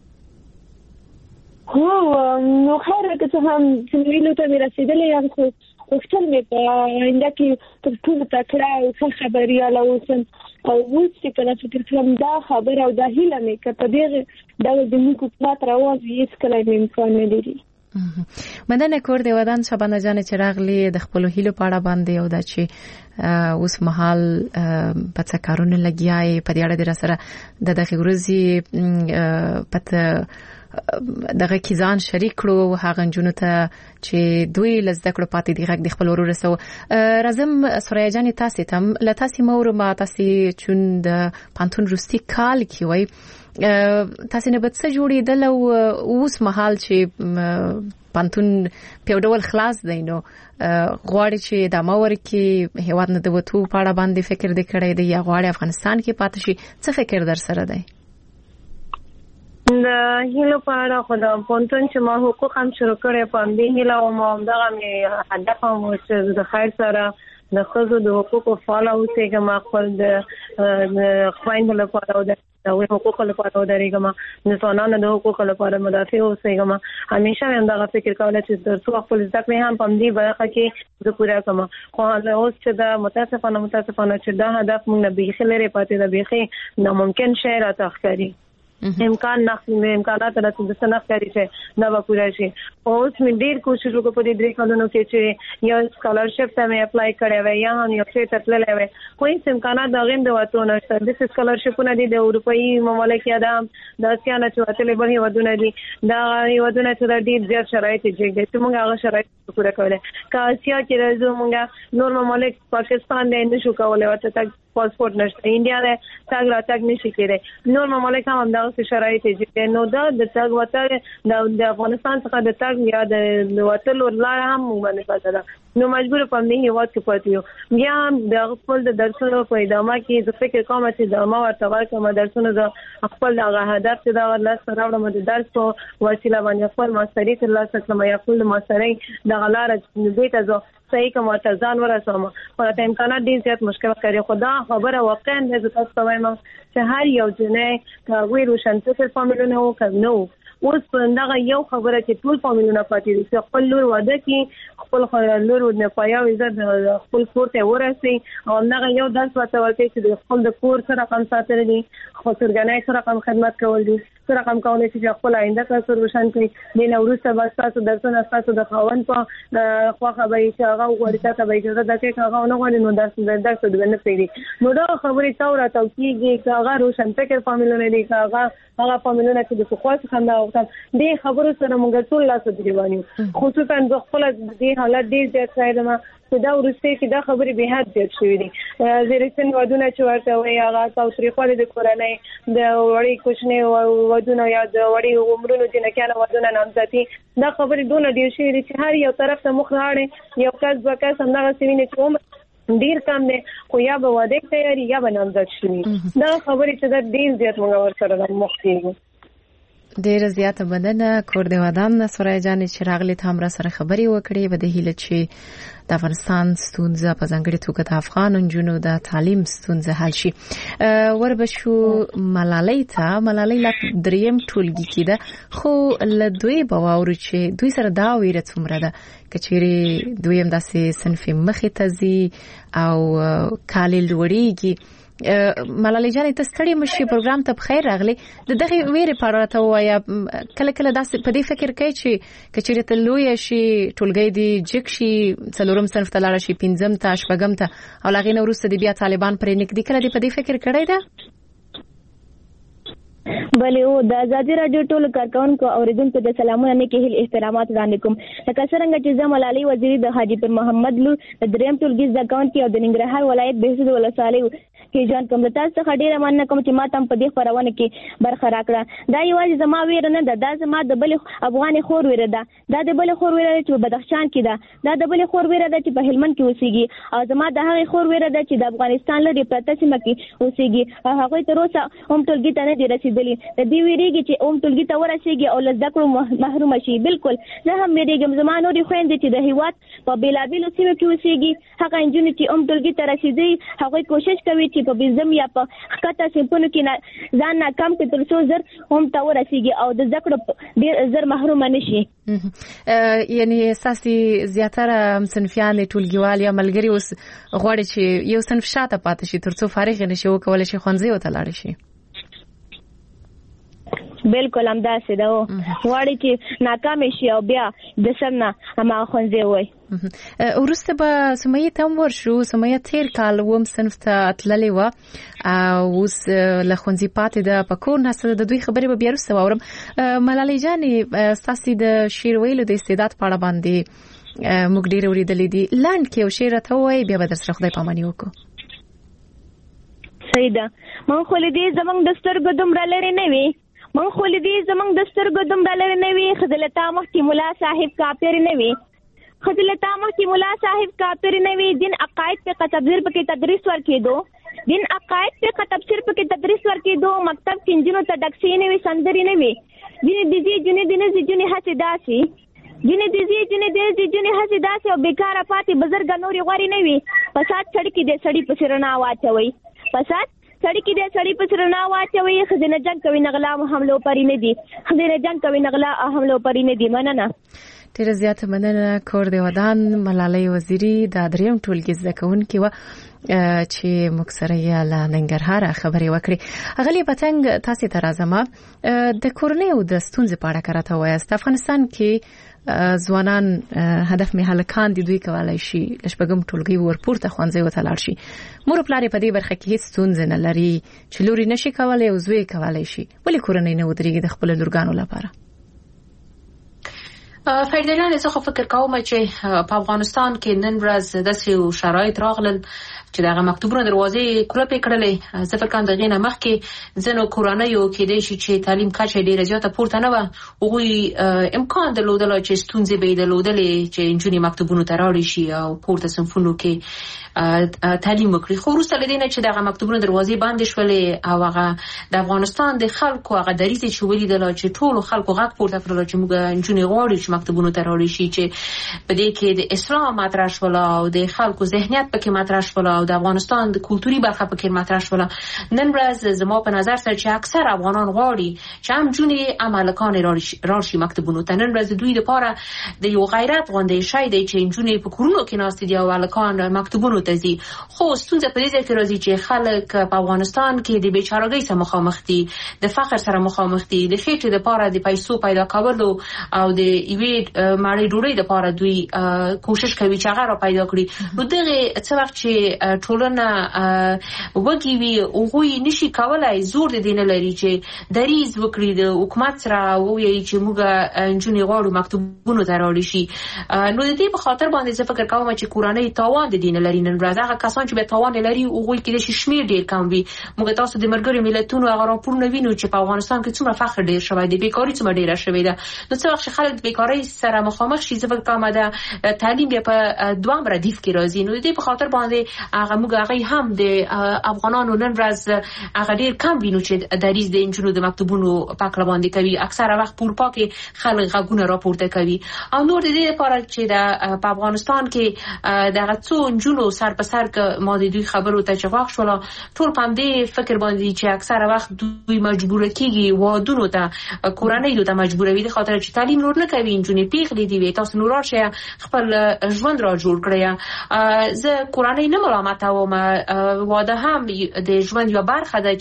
هو نو خیر که هم ویلو ته رسیدلې یم خو وختل مې په انده کې تر ټولو تکړه او خبرياله اوسم او اوس چې کله فکر کوم دا خبر او دا هیله مې کته دې دا د موږ حکومت راوځي هیڅ کله امکان نه لري مدنه کور دی ودان شبانه جان چې راغلی د خپل هیلو پاړه باندې او دا چې اوس مهال په څه کارونه لګیاي په دې اړه د سره د دغه ورځي پته دغه کیزان شریک کړو هغه جنونو ته چې دوی لزده کړو پاتې دی غږ د خپل ورور سره رازم سوریا جان تاسو تم ل تاسو مور ما تاسو چون د پانتون روستي کال کی وای تاسو نه بد څه جوړیدل او اوس مهال چې پانتون په ډول خلاص دی نو غواړي چې د ماور کې هیواد نه د وټو پاړه باندې فکر دې کړی دی یا غواړي افغانستان کې پاتې شي څه فکر در سره دی د هیلو پاړه خدا پونتون چې ما حقوق هم شروع کړې په دې هیله او ما دغه هدف هم چې د خیر سره د خزو د حقوقو فعال اوسې ما خپل د خويند لپاره او د حقوق لپاره درېګم د ځوانانو د حقوق لپاره مدافع اوسېګم همیشه هم دغه فکر کول چې د څو خپل ځکه هم په دې برخه کې د پورا کوم خو اوس چې دا متاسفانه متاسفانه چې دا هدف موږ نه بيخي لري پاتې دا بيخي ناممکن شی راته ښکاري امکان نه امکانات راته د سنخ کوي چې دا به پورا شي اوس مې ډیر کوشش وکړ په دې درې کلونو کې چې یو سکالرشپ ته مې اپلای کړی و یا هم یو څه تتللې و خو هیڅ امکانات د غیم د وته نه شته د سکالرشپونه دي د اروپאי مملکت یا د آسیا نه چوتلې به ودونه دي دا ودونه چې د ډیر زیات شرایط چې چې موږ هغه شرایط پوره کولای کا آسیا کې راځو موږ نور مملکت پاکستان نه شو کولای ورته تک پاسپورت نشته انډیا له تاګ را تاګ نشي کېږي نور مملکت هم دا شرایط چې نو دا د تاګ وته د افغانستان څخه د تاګ یا د وټل ولر هم باندې پاتره نو مجبور پم نه یو وخت پاتیو بیا د خپل د درسونو په ادامه کې د فکر کوم چې د ما ورته کوم درسونه د خپل هغه هدف چې دا ورلا سره راوړم د درس په وسیله باندې خپل ماستری تر لاسه کوم یا خپل ماستری د غلاره دې ته زه صحیح کوم ته ځان ورسوم خو ته امکانات ډیر زیات مشکل کوي خدا خبره واقعا د تاسو وایم چې هر یو جنې کا ویرو شانته فامیلونه وکړو اوس څنګه یو خبره چې ټول فامیلونه پاتې دي چې خپل لور واده کې خپل لور نه پایاو عزت خپل کور ته ورسي او هغه یو درس ورته ورته چې خپل د کور سره کوم ساتل دي خو څنګه سره کوم خدمت کول دي سره کوم کولای چې خپل آینده کا سروشن کوي د نورسته واسطه درسونه تاسو د خاون په خو خبرې چې هغه ورته ته به اجازه ده چې هغه نه غواړي نو درس درس د ونه پیری نو دا خبرې تاو را تاو کیږي چې هغه روشن فکر فامیلونه دي هغه هغه فامیلونه چې د خو څنګه وختم دې خبرو سره موږ ټول لاس دیوانی خصوصا د خپل دې حالت دې ځای ما دا ورسته کې دا خبرې به حد ډېر شوې دي زیرسن ودونه چې ورته وي هغه تاسو لري خو د کورنۍ د وړي کوچنی ودونه یا د وړي عمرونو چې نه کانه ودونه نامزدي دا خبرې دونه ډېر شوې دي چې هر یو طرف ته مخ راړي یو کس وکړ څنګه سوینه چې ډیر کم دي خو یا به واده تیاری یا به نامزد شي دا خبرې چې دا ډیر زیات موږ ورسره مخ کیږو ډیر زیاته بدنه کور دی ودان سورای جان چې راغلی ته هم را سره خبري وکړي و د هیله چې د افغانستان ستونزه په ځانګړي توګه د افغان نجونو د تعلیم ستونزه حل شي وربشو ملالۍ ته ملالۍ لا دریم ټولګي کې ده خو له دوی باور چې دوی سره دا ویره څومره ده کچېری دویم داسې صنف مخې ته زی او کال لوړیږي ملالۍ جان ته ستړي مشي پروګرام ته بخیر راغلی د دغه ویرې په اړه ته وایا کله کله داسې په دې فکر کوي چې کچېرې ته لوی شي ټولګي دی جک شي څلورم صنف ته لاړ شي پنځم ته شپږم ته او لاغې نو وروسته د بیا طالبان پرې نږدې کړه دې په دې فکر کړی ده بلې او د ازادي رادیو ټول کارکونکو اوریدونکو د سلامونه نه کې احترامات وړاندې کوم لکه څنګه چې زه ملالۍ وزیری د حاجی پر محمد لور د دریم ټولګي ځکان کې او د ننګرهار ولایت بهسود ولسوالۍ کې ځان کوم تاسو څخه ډیره مننه کوم چې ما تم په دې خبرونه کې برخه راکړه دا یوازې زما ویره نه ده دا زما د بل افغان خور ویره ده دا د بل خور ویره چې په بدخشان کې ده دا د بل خور ویره ده چې په هلمند کې اوسېږي او زما د هغه خور ویره ده چې د افغانستان لري پرته سیمه کې اوسېږي او هغه تر اوسه هم ټولګي ته نه دي رسیدلي د دې ویریږي چې اوم ټولګي ته ورسېږي او له زده کړو محروم شي بالکل زه هم ویریږم زما نورې خویندې چې د هیواد په بیلابیلو سیمو کې اوسېږي هغه نجونې چې اوم ټولګي ته رسېدي هغوی کوشش کوي چې په بېزم یا په ښکته صنفونو کې ځان ناکام کړي تر څو زر هم ته ورسېږي او د زده کړو ډېر زر محرومه نه شي یعنی اساسي زیاتره صنفیان ټولګیوال یا ملګري اوس غواړي چې یو صنف شاته پاتې شي تر څو فارغ نه شي وکولی شي ښوونځیو ته لاړ شي بالکل همداسې ده غواړي چې ناکام شي او بیا د سر نه هماغه ښوونځی ووایي وروسته به سمیه ته هم ورشو سمیه تېر کال اووم صنف ته تللې وه او اوس له ښوونځي پاتې ده په کور ناسته د دوی خبرې به بیا وروسته واورم ملالۍ جانې ستاسې د شعر ویلو د استعداد په اړه باندې موږ ډېر اورېدلي دي لنډ کې یو شعر راته ووایي بیا به در سره خدای پاماني وکړو صحیح ده من خو له دې زموږ د سترګو دومره لرې نه وي من خو له دې زموږ د سترګو دومره لرې نه وي ښځه له تا مخکې ملا صاحب کافر نه وي ښځه له تا مخکې ملا صاحب کافر نه وي دین عقاید په تفسیر پکې تدریس ورکېدو دین عقاید په تفسیر پکې تدریس ورکېدو مکتب کې نجونو ته ډکسې نه وي سندرې نه وي ځینې دیزي جونې دینې جونې هسې داسې ځینې دیزي جونې دینې جونې هسې داسې او بیکاره پاتې بزرګه نورې غوړې نه وي فساد سړي کې د سړي پسې رڼا واچوي فساد سړی کې د سړی په سر نه واچوي خزینه جنگ کوي نغلا حملو پرې نه دي خزینه جنگ کوي نغلا حملو پرې نه دي مننه ډیره زیاته مننه کور دی ودان ملالۍ وزیری د دریم ټولګي زده کوونکې وه چې موږ سره یې له ننګرهاره خبرې وکړې اغلې پتنګ تاسې ته راځم د کورنۍ او د ستونزې په اړه که راته وایاست افغانستان کې ځوانان هدف مې هلکان دي دوی کولی شي له شپږم ټولګي ورپورته ښوونځیو ته لاړ شي مور پلار یې په دې برخه کې هېڅ ستونزې نه لري چې لور یې نشي کولی او زوی یې کولی شي ولې کورنۍ نه ودرېږي د خپلو لورګانو لپاره فريده جان زه خو فکر کوم چې په افغانستان کې نن ورځ داسې شرایط راغلل چې دغه مکتوبونه دروازې کلپې کړلې زه فکر کوم دغه نه مخکې ځنو کورنیو کې د شي چې تعلیم کچه ډیره زیاته پورته نه و هغوی امکان درلودل چې ستونزې به درلودلې چې انجونې مکتوبونو ته راوړي شي او پورته صنفونو کې تعلیم وکړي خو وروسته له دې نه چې دغه مکتوبونه دروازې بندې شولې او هغه د افغانستان د خلکو هغه دریځ چې ولیدل چې ټولو خلکو غږ پورته کړل چې موږ انجونې غواړو چې مکتوبونو ته راوړي شي چې په دې کې د اسلام مطرح شول او د خلکو ذهنیت پکې مطرح شول او د افغانستان د کلتوري برخه پکې مطرح شول نن ورځ زما په نظر سره چې اکثر افغانان غواړي چې هم جونې عملکان راشي مکتوبونو ته نن ورځ دوی لپاره د یو غیرت غونډې شي دی چې جونې په کورونو کې ناست دي او عملکان مکتوبونو تزي خو ستونزه په دې کې راځي چې خلک په افغانستان کې د بیچارهګۍ سره مخامخ دي د فقر سره مخامخ دي د خېټې لپاره د پیسو پیدا کولو او د یوې ماړې ډوډۍ لپاره دوی کوشش کوي چې هغه را پیدا کړي نو دغه څه وخت چې ټولنه وګي وي هغوی نشي کولای زور د دین لري چې دریز وکړي د حکومت سره وایي چې موږ انجونې غواړو مکتوبونو ته راوړي شي نو د دې په خاطر باندې زه فکر کوم چې کورنۍ تاوان د دین لري نن ورځ هغه کسان چې به تاوان لري هغوی کې د شمیر ډیر کم وي موږ تاسو د ملګرو ملتونو هغه راپورونه وینو چې په افغانستان کې څومره فقر ډیر شوی دی بیکاری څومره ډیره شوې ده نو څه وخت خلک د بیکاری سره مخامخ شي زه فکر کوم دا تعلیم بیا په دوام ردیف کې راځي نو د دې په خاطر باندې هغه موږ هغه هم د افغانانو نن ورځ هغه ډیر کم وینو چې دریز د انجونو د مکتوبونو پاکړه باندې کوي اکثره وخت پور پاکي خلک غږونه راپورته کوي او نور د دې لپاره چې د په افغانستان کې دغه څو انجونو سر په سر ک ما د دوی خبرو ته چغاخ شول ټول پام دې فکر باندې چې اکثره وخت دوی مجبور کیږي وادونو ته کورنۍ ته مجبوروي د خاطر چې تعلیم نور نه کوي انجونې پیغلې دی تاسو نور راشه خپل ژوند را جوړ کړی زه کورنۍ نه ملامتوم واده هم د ژوند یو برخه ده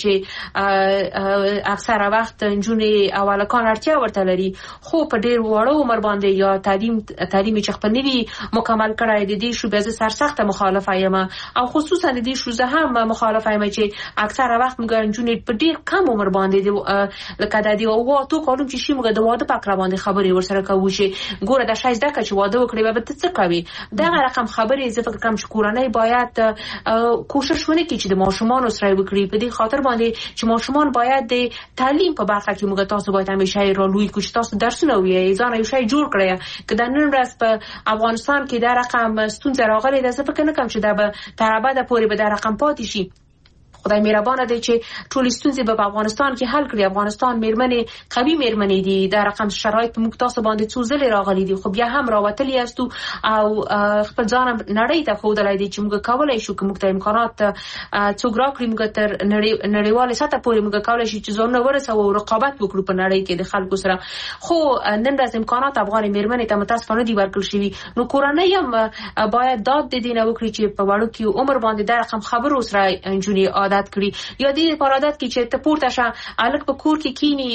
چې اکثره وخت انجونې اولکان اړتیا ورته لري خو په ډیر وړو عمر باندې یا تعلیم تعلیم چې خپل نوي مکمل کړای د دې شو به زه سرسخت مخالفه یم او خصوصا د دې شو زه هم مخالفه یم چې اکثره وخت موږ انجونې په ډیر کم عمر باندې لکه د دې او تو کولم چې شي موږ د واده په اړه باندې خبرې ورسره کوو چې ګوره د شایسته ک چې واده وکړي به ته څه کوي دا رقم خبرې زه فکر کوم چې کورنۍ باید کوشش ونه کړي چې د ماشومان سره وکړي په دې خاطر باندې چې ماشومان باید د تعلیم په برخه کې موږ تاسو باید همیشه را لوی کوچ تاسو درسونه وي ځان یو شی جوړ کړی که د نن ورځ په افغانستان کې دا رقم ستونزه راغلي ده زه فکر نه کوم چې دا به تر ابده پورې به دا رقم پاتې شي خدای مهربانه دی چې ټول ستونزې په افغانستان کې حل کړي افغانستان میرمنې قوي میرمنې دي دا رقم شرایط په موږ تاسو باندې څو ځله راغلي دي خو بیا هم راوتلی یاستو او خپل ځان نړۍ ته ښودلی دی چې موږ کولی شو که موږ ته امکانات څوک راکړي موږ تر نړیوالې سطح پورې موږ کولی شو چې ځانونه ورسوو او رقابت وکړو په نړۍ کې د خلکو سره خو نن ورځ امکانات افغانې میرمنې ته متاسفانه دي ورکړل شوي نو کورنۍ هم باید داد د دې نه وکړي چې په وړوکي عمر باندې دا رقم خبرو سره نجونې عادت کړي یا دې په عادت کې چې ته پورته شه الک په کور کې کینی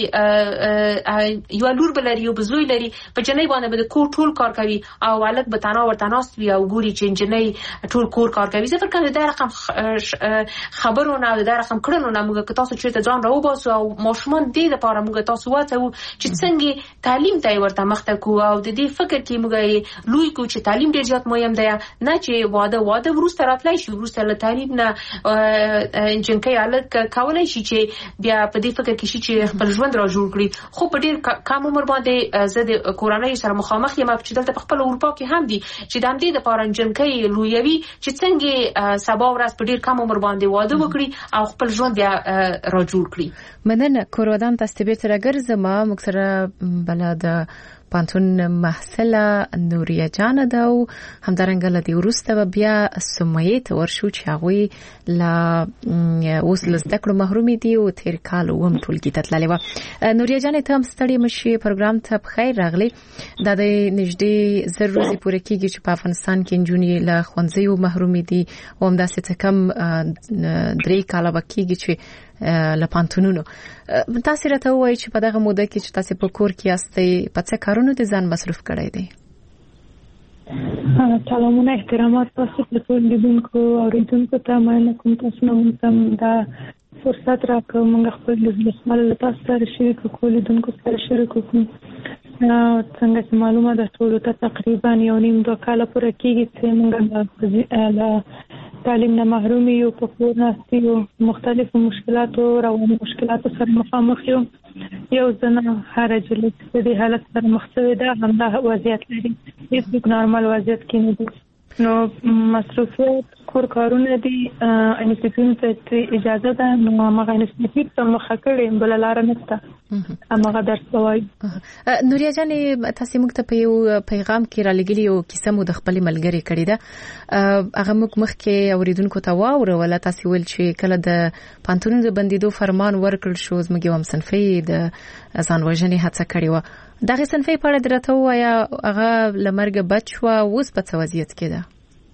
یو لور بلري یو بزوی لري په جنۍ باندې به د کور ټول کار کوي او الک به تنها ورته ناست وي او ګوري چې جنۍ ټول کور کار کوي زه فکر کوم دا رقم خبرونه دا رقم کړنو نه موږ تاسو چې ته ځان راو باسو او ماشومان دې لپاره موږ تاسو واته چې څنګه تعلیم ته ورته مخته کو او د دې فکر کې موږ لوی کو چې تعلیم ډیر زیات مهم دی نه چې واده واده ورسته راتلای شي ورسته له تعلیم نه جنکې الک کولای شي چې بیا په دې فکر کې شي چې خپل ژوند را جوړ کړي خو په ډیر کم عمر باندې زه د کورنۍ سره مخامخ یم چې دلته په خپل اروپا کې هم دي چې د همدې لپاره جنکې لویوي چې څنګه سبا ورځ په ډیر کم عمر باندې واده وکړي او خپل ژوند بیا را جوړ کړي مننه کورودان تاسو به تر ګرځم موږ سره بلد پانتون محصله نوریه جان ده او همدارنګه لدی ورسته بیا سمیه ته ورشو چې هغه لا اوس لزده کړو محرومي دي او تیر کال وم ټولګي ته تللې و نوریه جان ته هم ستړي مشي پروګرام ته بخیر راغلی د دې نږدې زر ورځې پورې کېږي چې په افغانستان کې نجونې له ښوونځیو محرومي دي او هم داسې څه کم درې کاله وکېږي چې لپانتونونو تاسو راته وایي چې په دغه موده کې چې تاسو په کور کې یاستئ په څه کارونو د ځان مصرف کړی دی سلامونه احترامات تاسو ته ټول لیدونکو او اوریدونکو ته مننه کوم تاسو نو هم دا فرصت راکړم موږ خپل لسمل تاسو سره شریک کوو لیدونکو سره شریک کوو څنګه چې معلومه ده ټول ته تقریبا یو نیم دوه کاله پورې کېږي چې موږ د تعلیم نه محروم یو په کور ناستې یو مختلفو مشکلاتو رواني مشکلاتو سره مخامخ یو یو ځنه هر جلد په دې حالت سره مخ شوې ده همدا وضعیت لري هیڅ نورمال وضعیت کې نه دي نو مصروفیت کور کارونه دي انستیتیوټ ته اجازه ده نو هغه انستیتیوټ ته مخه کړې بل لار نشته هغه درس وایي نوریا جان تاسو موږ ته په یو پیغام کې را لګلی یو کیسه مو د خپل ملګری کړی ده هغه موږ مخکې اوریدونکو ته واوره ولا تاسو ول چې کله د پانتونونو د بندیدو فرمان ورکړل شو زموږ هم صنفي د ځان وژنې هڅه کړې و دغه صنفي په اړه درته وایا هغه لمرګ بچو اوس په څه وضعیت کې ده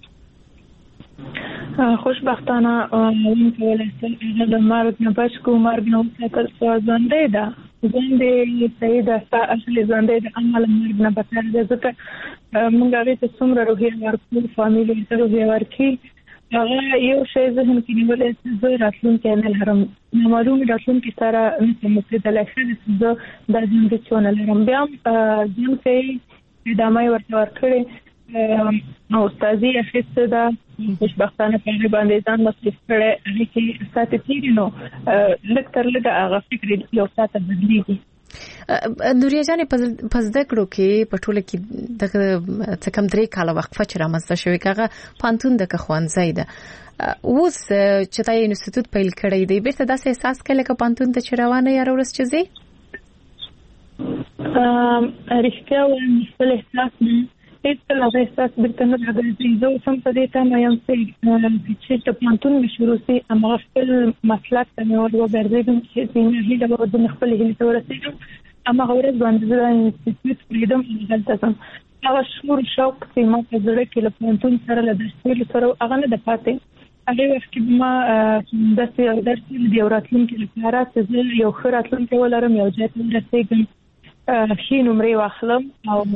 خوشبختانه وین کولای شي د مرګ نه بچ کو مرګ نه وساتل ځوانده ده ځوانده سیده اصلي ځوانده د عمل مرګ نه بچر ده ځکه موږ هغه ته څومره روحي ورکو فامیلی ته روحي ورکي هغه یو شی ذهن کې نیولې چې راتلونکي نه لرم معلوم راتلونکي سره مستمد لاشي چې د ژوند چونه لرم بیا ځین کې ادامه ورته ورکړي او استادي اخیسته ده خوشبختانه په باندې ځان مصرف کړي چې ساتي تیرینو لکتر لګه هغه فکر یو ساته بدلیږي نوریا جان په زده کړو کې په ټوله کې د څه کم درې کاله وقفه چې رامنځته شوې کاغه پانتون د خوانځي ده اوس چې تاسو انستیتوټ پیل کړی دی بیرته داسې احساس کړل چې پانتون ته چروانه یا ورس چزي ا رښتیا وایم خپل احساس نه هیڅ لا احساس برته نه راغلی زه سم په دې ته مې هم چې چې پانتون مشورو سي امر خپل مسلک ته نو ورغورځم چې څنګه هیله به د خپل هیله ته ورسېږم اما غوړې باندې د انسټیټیوټ فریډم دلته سم هغه شور شوق چې ما په زړه کې له پانتون سره له درسي سره هغه نه د پاتې هغه وخت کې ما د څه درسي د راتلونکي لپاره چې یو ښه راتلونکی ولرم یو ځای ته ورسېږم شي نمرې واخلم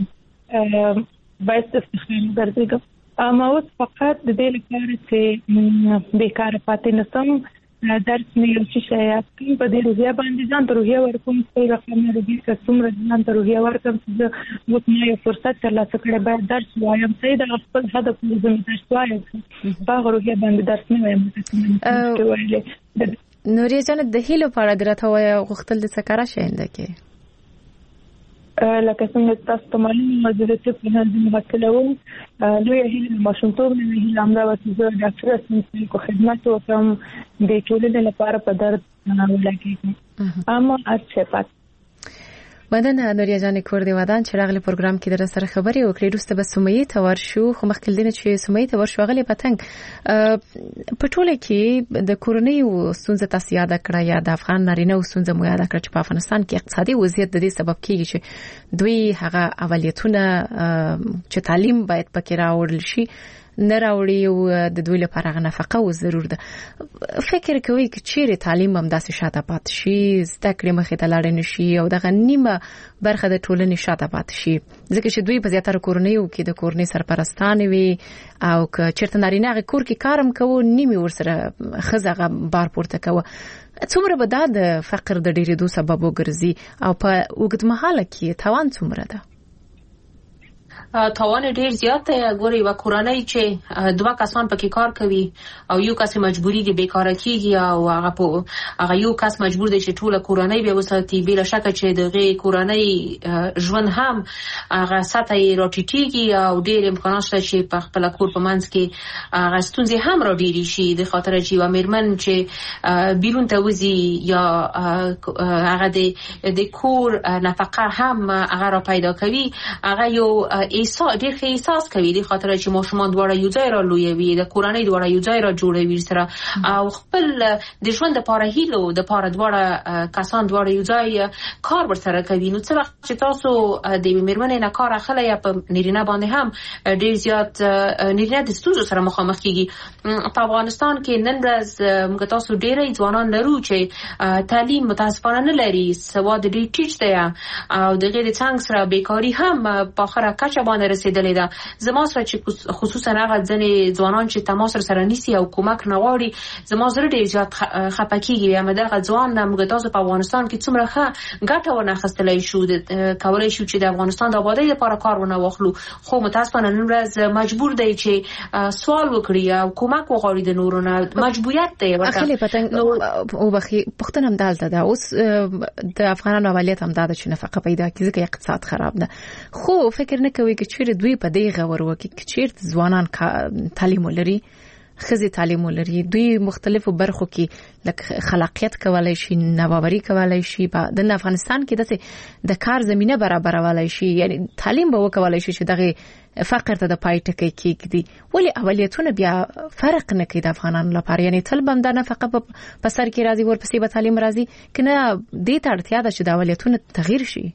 او باید استخدام ګرځېږم اما اوس فقط د دې لپاره چې بیکار پاتې نشم درس مې یو څه شاید کوم په دې روحیه باندې ځان ته روحیه ورکوم چې رقم مې روحیه کوم ځان ته روحیه ورکوم چې موږ مې یو فرصت ترلاسه کړې باید درس وایم چې د خپل هدف لپاره درس وایم په روحیه باندې درس نه وایم نوري جان د هیلو په اړه درته وای غوښتل د څه کارا شینده کې لکه څنګه تاسو ته معلومه مدرسې په هند مکلون لوی هیله ماشومتوب نه هیله امدا وځي ډاکټر اسمه کو خدمت وکم د ټولنې لپاره په درد نه ولګي اما اچھا پات مننه نوریا جان کوردی ودان چې راغلی پروګرام کې در سره خبري وکړې دوسته به سمیه ته ورشو خو مخکې دینه چې سمیه ته ورشو غلې پتنګ په ټوله کې د کورونی او ستونزې تاسو یاد کړه یا د افغان نارینه او ستونزې مو یاد کړه چې په افغانستان کې اقتصادي وضعیت د دې سبب کیږي چې دوی هغه اولیتونه چې تعلیم باید پکې راوړل شي نه راوړي او د دوی لپاره غو نفقه او ضرور ده فکر کوي چې چیرې تعلیم هم داسې شاته پات شي زده کړې مخې ته لاړ نه شي او دغه نیمه برخه د ټولنې شاته پات شي ځکه چې دوی په زیاتره کورنیو کې د کورنۍ سرپرستانې وي او که چیرته نارینه غو کور کې کارم کوي نیمه ورسره خزغه بار پورته کوي څومره به د فقر د ډېرېدو سبب وګرځي او په وګړمحاله کې توان څومره ده تاوان ډیر زیات دی ګوري و کورنۍ چې دوه کسان پکې کار کوي او یو کس مجبوری دی بیکاره کیږي او هغه په هغه یو کس مجبور دی چې ټول کورنۍ به وساتي بلا شک چې دغه کورنۍ ژوند هم هغه ساتي راټیټیږي او ډیر امکانات شته چې په خپل کور په منځ کې هغه ستونزې هم را ډیری شي د خاطر چې و میرمن چې بیرون ته وځي یا هغه د کور نفقه هم هغه را پیدا کوي هغه یو احساس ډیر ښه احساس کوي د خاطر چې ماشومان دواړه یو ځای را لویوي د کورنۍ دواړه یو ځای را جوړوي سره او خپل د ژوند لپاره هیلو د لپاره دواړه کسان دواړه یو ځای کار ورسره کوي نو څه وخت چې تاسو د میرمنې نه کار اخلي یا په نارینه باندې هم ډیر زیات نارینه د ستونزو سره مخامخ کیږي په افغانستان کې نن ورځ موږ تاسو ډیرې ځوانان لرو چې تعلیم متاسفانه نه لري سواد ډیر ټیټ دی او د غیر څنګه سره بیکاری هم په اخره کچه باندې رسیدلې ده زما سره چې خصوصا هغه ځنې ځوانان چې تماس سره نيسي او کومک نه غواړي زما زړه ډیر زیات خپکیږي یا مدغه ځوان نه موږ تاسو په افغانستان کې څومره ښه ګټه ونه اخیستلای شو کولای شو چې د افغانستان د آبادی لپاره کار ونه واخلو خو متاسفانه نن ورځ مجبور دی چې سوال وکړي او کومک وغواړي د نورونو مجبوریت دی اخلي پتنګ او بخي پښتون هم دالته ده اوس د افغانانو اولیت هم دا چې نفقه پیدا کیږي ځکه اقتصاد خراب ده خو فکر نه کوي چې چیرې دوی په دې غور وکړي چې چیرې ځوانان تعلیم ولري خزي تعلیم ولري دوی مختلفو برخو کې لکه خلاقیت کولای شي نوآوری کولای شي په افغانستان کې داسې د کار زمينه برابرولای شي یعنی تعلیم به وکولای شي چې دغه فقر ته د پای ټکی کېږي ولی اولیتونه بیا فرق نه کوي د افغانانو لپاره یعنی طلب هم د نفقه په سر کې راځي ورپسې به تعلیم راځي کنه دې ته اړتیا ده چې د اولیتونه تغییر شي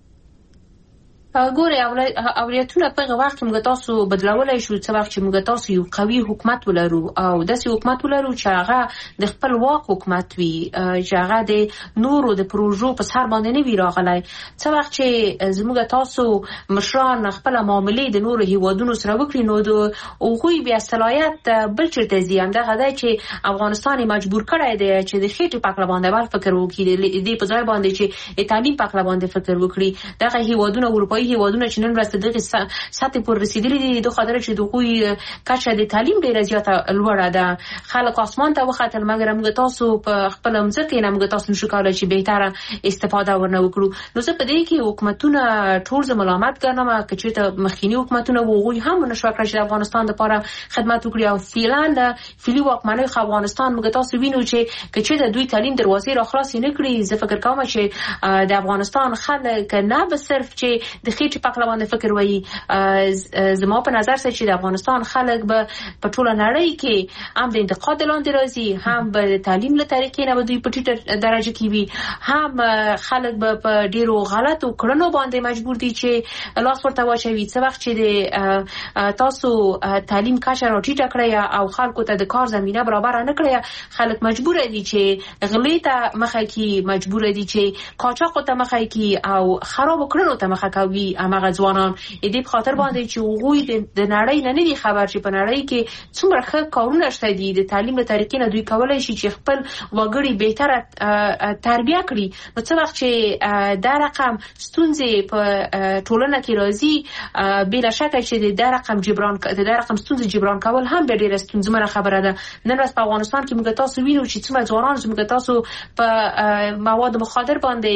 ګوري اولیتونه په وخت کې موږ تاسو بدلولای شو څه وخت چې موږ تاسو یو قوي حکومت ولرو او داسې حکومت ولرو چې هغه د خپل واک حکومت وي چې هغه د نورو د پروژو په سر باندې نه وی راغلی څه وخت چې زموږ تاسو مشران خپل معاملې د نورو هیوادونو سره وکړي نو د اوغوی بیا صلاحیت بل چرته زیام دغه دی چې افغانستان مجبور کړی دی چې د خېټې پکړه باندې ول فکر وکړي د په ځای باندې چې تعلیم پکړه باندې فکر وکړي دغه هیوادونو اروپایي هیوادونه چې نن ورځ دغه سطح پر رسیدلي دي د خاطر چې دغه کچه د تعلیم ډیره زیاته لوړه ده خلک اسمان ته وختل مګر موږ تاسو په خپل مځکه نه موږ تاسو نشو کولای چې بهتره استفاده ورنه وکړو نو زه په دې کې حکومتونه ټول ز ملامت ګڼم چې ته مخکینی حکومتونه وغوي هم نشو کړی چې افغانستان لپاره خدمت وکړي او فعلا فعلی واکمنۍ افغانستان موږ تاسو وینو چې چې د دوی تعلیم دروازې را خلاص نه کړي زه فکر کوم چې د افغانستان خلک نه به صرف چې د د خېټې پکړه باندې فکر وایي زما په نظر سره چې د افغانستان خلک به په ټوله نړۍ کې هم د انتقاد لاندې راځي، هم به تعلیم له طریقې نه به دوی په ټیټه درجه کې وي، هم خلک به په ډیرو غلطو کړنو باندې مجبور دي چې لاس ورته واچوي. څه وخت چې د تاسو تعلیم کچه راټیټه کړی او خلکو ته د کار زمینه برابر نه کړی، خلک مجبور دي چې غلې ته مخه کې، مجبور دي چې قاچاق ته مخه کې او خراب کړنو ته مخه کوي. هغه ځوانان دې په خاطر باندې چې هغوی د نړۍ نه نه دي خبر چې په نړۍ کې څومره ښه کارونه شته دي د تعلیم له طریقې نه دوی کولای شي چې خپل وګړي بهتره تربیه کړي. نو څه وخت چې دا رقم ستونزې په ټولنه کې راځي، بلا شک چې دا رقم جبران دا رقم ستونزې جبران کول هم به ډیره ستونزمنه خبره ده. نن ورځ په افغانستان کې موږ تاسو وینو چې څومره ځوانان موږ تاسو په مواد مخدر باندې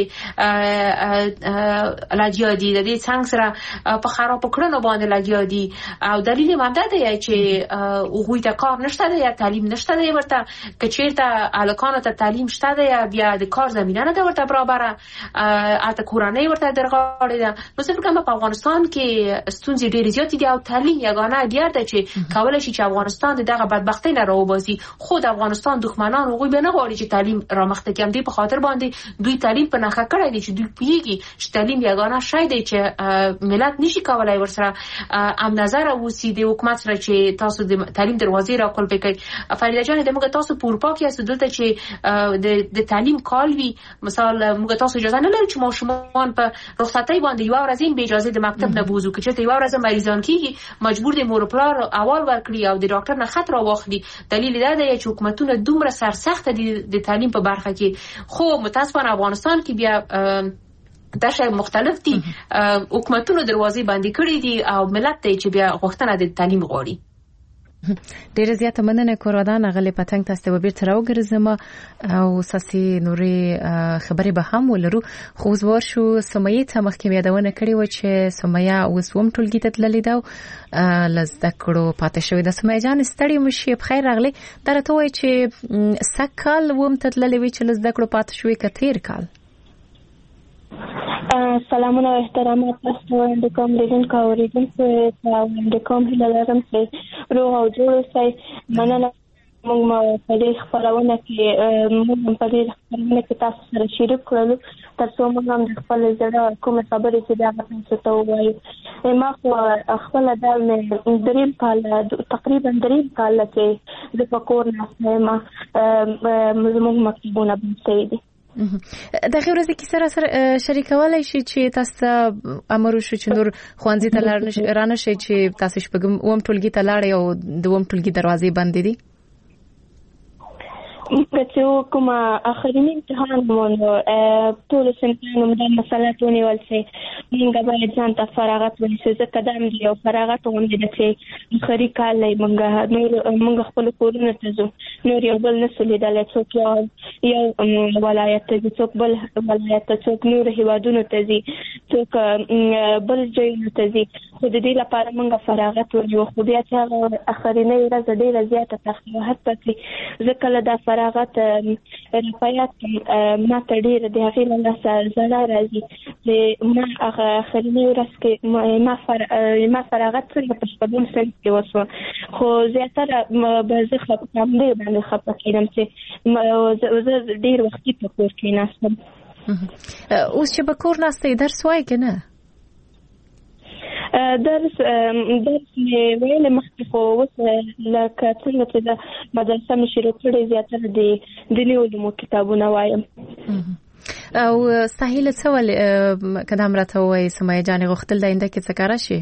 لګیا دي، د دې څنګه سره په خراب کړنو باندې لګیا دي او دلیل هم دا دی چې هغوی ته کار نشته دی یا تعلیم نشته دی. ورته کچیرته الکانو ته تعلیم شته دی بیا د کار زمینه نه ده ورته برابره، البته کورنۍ ورته درغاړې ده. نو څه فکر په افغانستان کې ستونزې ډېرې زیاتې دي او تعلیم یګانه ډیر ده چې کولای شي چې افغانستان د دغه بدبختۍ نه راوباسي. خو د افغانستان دښمنان هغوی به نه غواړي چې تعلیم رامخته کړي. همدې په خاطر باندې دوی تعلیم په نښه کړی دی چې دوی پوهېږي چې تعلیم یګانه شی دی چې ملت نشي کولای ورسره هم نظر اوسي د حکومت سره چې تاسو د تعلیم دروازې راقلب کړئ. فریده جان د موږ تاسو په اروپا کې یاست، دلته چې د د تعلیم کال وي، مثال موږ تاسو اجازه نه لرو چې ماشومان په رخصتۍ باندې یو ورځ به اجازه د مکتب نه بوزو، که چېرته یو ورځ مریضان کیږي مجبور دي مور پلار اول ورکړي او د ډاکټر نه خط را واخلي. دلیل دا دی چې حکومتونه دومره سرسخت دي د تعلیم په برخه کې. خو متاسفانه افغانستان کې بیا دا شی مختلف دي، حکومتونو دروازې بندي کړې دي او ملت ته چې بیا غوښتنه د تعلیم غواړي. ډیره زیاته مننه کورودان غلې پتنګ تاسو به بیرته راوګرځم او ساسي نوري خبرې به هم ولرو. خو زور شو سمې ته مخکې یادونه کړې و چې سمیا وسوم ټولګي ته تللې دا لزده کړو پاتې شوې د سمې جان ستړي مشي په خیر راغلي. درته وای چې سکل ووم ته تللې وی چې لزده کړو پاتې شوې کثیر کال. سلامونه او احترامات تاسو د کوم لیدون کاوریدون څخه د کوم هلالم چې روغ او جوړ اوسئ. مننه موږ ما په دې خبرونه کې موږ په دې خبرونه کې تاسو سره شریک کړو ترڅو موږ هم د خپل زړه کوم خبرې چې دا تاسو ته وایي. ما خو خپل د دریم کال تقریبا دریم کال کې د فکر نه ما زموږ مکتبونه بنسټ دي. د غیر ورځې کې سره سره شریکولای شي چې تاسو امر وشو چې نور خوانځي ته لاړ رانه شي چې تاسو شپږم اوم ټولګي ته لاړ او دوم ټولګي دروازې بندې دي. چې کوم اخرینی امتحان مونږ ټول سنتانو د مسالات ونیول شي موږ باید ځان ته فراغت ونیسو ځکه دا هم یو فراغت غونډه ده چې اخري کال لای موږ نور موږ خپل کورونه ته ځو نور یو بل نسل لیدل څوک یو ولایت ته څوک بل ولایت ته څوک نور هیوادونو ته ځي څوک بل ځایونو ته ځي. خو د دې لپاره موږ فراغت ونیو. خو بیا چې اخرینی ورځ ډیره زیاته تخصصات پکې ځکه له دا فراغت رفایات ما ته ډیر د هغې له لاسه زړه راځي چې ما اخرینی ورځ کې ما فر ما فراغت څنګه په شپږم صنف کې وشو. خو زیاتره به زه خپه همدې باندې خپه کېدم چې زه ډیر وختي په کور کې ناستم. اوس چې په کور ناستئ درس وایي که نه؟ درس درس مې ویل مخکې خو اوس لکه څنګه چې د مدرسه مې شروع کړې زیاتره د دیني علومو کتابونه وایم. او سهیله څه ولې که دا هم راته ووایي سمیه جانې غوښتل د آینده کې څه کاره شي؟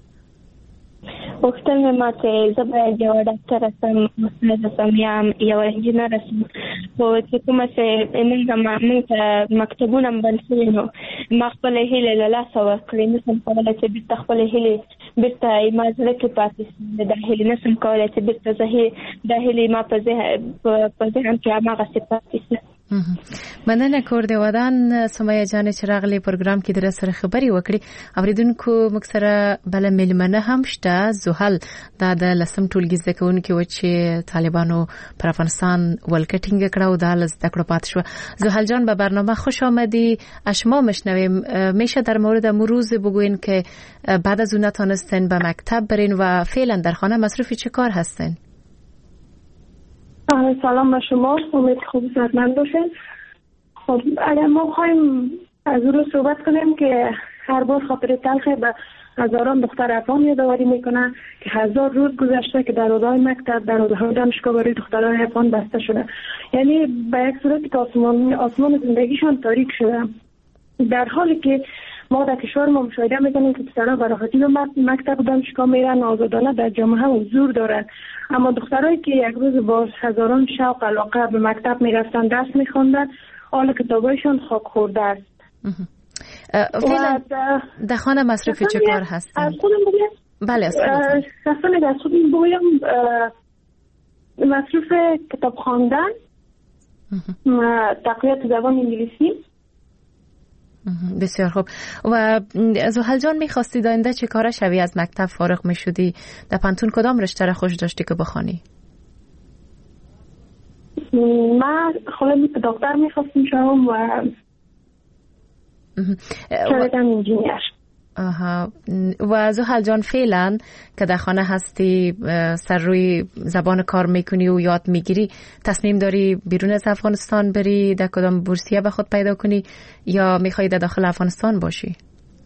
غوښتل مې ما چې زه باید یوه ډاکټره شم استاده شم یا یوه انجینره شم. خو چې کومه چې موږ موږ ته مکتبونه هم بند شوي نو ما خپلې هیلې له لاسه ورکړې نشم کولی چې بېرته خپلې هیلې بېرته ما زړه کې پاتې شي. دا هیلې نشم کولی چې بېرته زه دا هیلې ما په ذهن کې هماغسې پاتې شي. مننه کورد ودان سمیه جان چراغلی پروګرام کې در سره خبري وکړي. اوریدونکو موږ سره بل ملمنه هم شته. زحل دا د لسم ټولګي زده کوونکي و چې طالبانو پر افغانستان ولکټینګ کړو دا لز دکړو پات شو. زحل جان به برنامه خوش آمدی. اشما مشنویم میشه در مورد مروز بگوین که بعد از اون نتونستن به مکتب برین و فعلا در خانه مصروف چه کار هستن؟ سلام به شما، امید خوب صحتمند باشین. خب اگر ما خواهیم از رو صحبت کنیم که هر بار خاطر تلخ به هزاران دختر افغان یادآوری میکنه که هزار روز گذشته که درهای مکتب، درهای دانشگاه برای دختران افغان بسته شده، یعنی به یک صورتی که آسمان آسمان زندگیشان تاریک شده، در حالی که ما در کشور ما مشاهده میکنیم که پسرها براحتی به مکتب و دانشگاه میرن، آزادانه در جامعه حضور دارن، اما دخترایی که یک روز با هزاران شوق علاقه به مکتب میرفتن درس میخوندن، حال کتابایشان خاک خورده است. فعلا در خانه مصروف چه کار هستن؟ از خودم بگویم؟ بله از خودم. شخصا از خودم بگویم مصروف کتاب خواندن، تقویت زبان انگلیسی. بسیار خوب. و زحل جان میخواستی داینده چه کاره شوی؟ از مکتب فارغ میشدی در پانتون کدام رشته را خوش داشتی که بخوانی؟ من خودم دکتر میخواستم شوم و شاید هم انجینیر. آها. و زحل جان فعلا که در خانه هستی سر روی زبان کار میکنی و یاد میگیری، تصمیم داری بیرون از افغانستان بری در کدام بورسیه به خود پیدا کنی یا میخوایی در داخل افغانستان باشی؟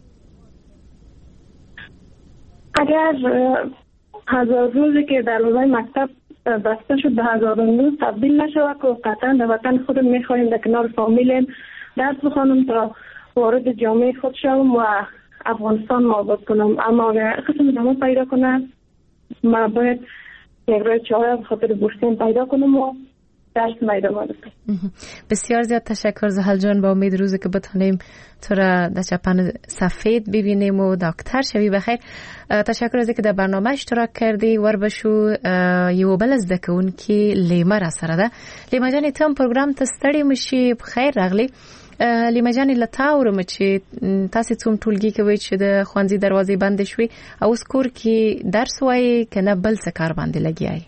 اگر هزار روزی که در روزای مکتب بسته شد به هزار روز تبدیل نشود که قطعا در وطن خودم میخوایم در کنار فامیلم درس بخوانم تا وارد جامعه خود شوم و افغانستان آباد کنم، اما اگر قسم زمان پیدا کنم من باید یک راه چاره به خاطر بورسیم پیدا کنم و درس میدم. بسیار زیاد تشکر زحل جان. با امید روزی که بتونیم تو را در چپن سفید ببینیم و دکتر شوی. بخیر. تشکر از اینکه در برنامه اشتراک کردی. ور بشو یو بل از دکون که لیمه را سره ده. لیمه جانی تم پروگرام تستړی مشي بخیر راغلی. لیمه جانی لتاورم چې تاسو څوم ټولګي کوي چې د خوانزي دروازې بند شوي او سکور کې درس وایي کنه بل څه کار باندې لګیای؟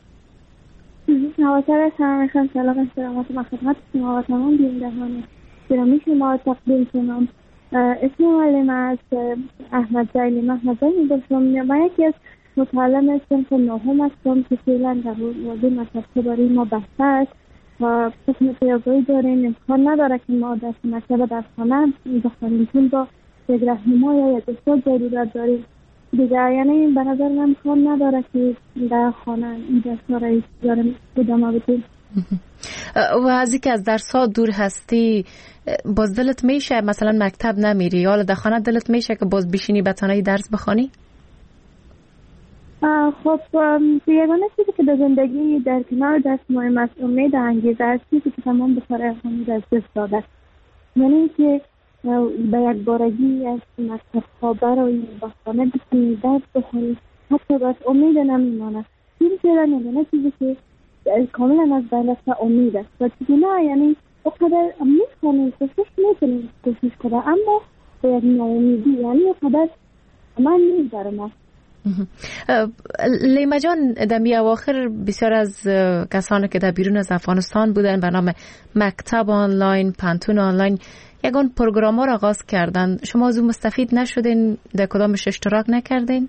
نواتر سلام خان سلام سلامات و خدمت شما و تمام بینندگان گرامی شما تقدیم کنم. اسم معلم از احمد زیلی محمد زیلی باشم. من یکی از متعلم صنف نهم هستم که فعلا در واقع مکتب برای ما بسته است و قسم پیاگاهی داریم. امکان نداره که ما در مکتب در خانه بخوانیم چون با یک رهنما یا یک استاد ضرورت داریم دیگه، یعنی به نظر من امکان نداره که در خانه این درس‌ها را داریم ادامه بدیم. و از اینکه از درس‌ها دور هستی باز دلت میشه مثلا مکتب نمیری یا در خانه دلت میشه که باز بشینی به تنهایی درس بخوانی؟ خب یگانه چیزی که در زندگی در کنار درس مهم است امید انگیزه است، چیزی که تمام به کار امید از دست داده، یعنی که به یک بارگی از مکتب ها برای با خانه بکنی درس بخونی حتی بس امید نمیمانه. این چیزا یگانه چیزی که کاملا از بین رفته امید است و چیزی نه، یعنی اقدر میخوانیم کوشش میکنیم کوشش کنه اما به یک ناامیدی، یعنی اقدر من نیست ما. لیمه جان دمی اواخر بسیار از کسانی که در بیرون از افغانستان بودن به نام مکتب آنلاین، پانتون آنلاین یگان پروگرام ها را آغاز کردن. شما از اون مستفید نشدین؟ در کدامش اشتراک نکردین؟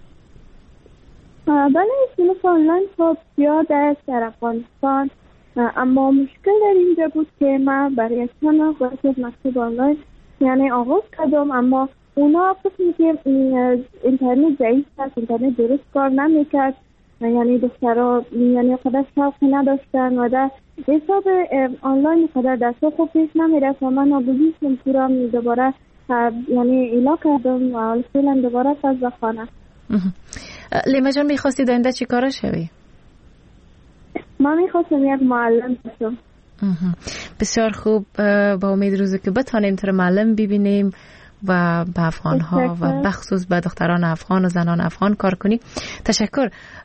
بله صنف آنلاین خب زیاد است در افغانستان، اما مشکل در اینجا بود که ما برای چند وقت از مکتب آنلاین یعنی آغاز کردم، اما اونا قسمی که اینترنت ضعیف است، اینترنت درست کار نمیکرد، یعنی دخترها یعنی قدر شوقی نداشتن و در حساب آنلاین قدر درسا خوب پیش نمیرفت و من ناگزیر شدم دوباره یعنی ایلا کردم و فعلا دوباره پس به خانه. لیمه جان میخواستی داینده چی کاره شوی؟ من میخواستم یک معلم باشم. بسیار خوب. با امید روزی که بتانیم تر معلم ببینیم و به افغان ها و بخصوص به دختران افغان و زنان افغان کار کنی. تشکر.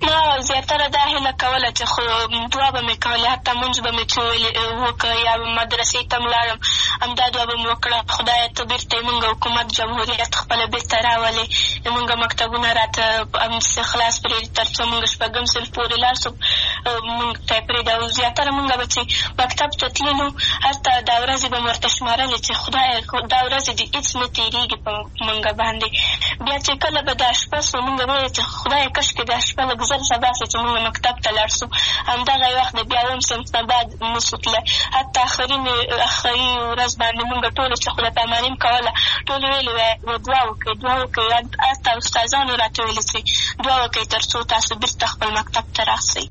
ما زیاتره دا هیله کوله چې خو دعا به مې کولې، حتی مونځ به مې چې وکړ یا مدرسې ته ملاړم همدا دعا به مې وکړه، خدایه ته بېرته یې مونږ حکومت جمهوریت خپله بېرته راولې، مونږ مکتبونه راته همسې خلاص پرېږدي تر څو مونږ شپږم صنف پورې لاړ شو مونږ ته یې پرېږده. او زیاتره مونږ به چې مکتب ته تللو هلته دا ورځې به مې ورته شمارلې چې خدایه دا ورځې دې هېڅ نه تېرېږي په مونږ باندې. بیا چې کله به دا شپه سو مونږ به وایو چې خدایه کاشکې دا شپه لږ زر سباسې چې مونږ مکتب ته لاړ سو. همدغه وخت د بیا اووم صنف نه بعد نسو تللی، حتی آخري آخري ورځ باندې مونږ ټولو چې خدای پاماني م کوله ټولو ویلې وایي دعا وکړئ دعا وکړئ، حتی استادانو راته ویلي چې دعا وکړئ تر څو تاسو بېرته خپل مکتب ته راسئ.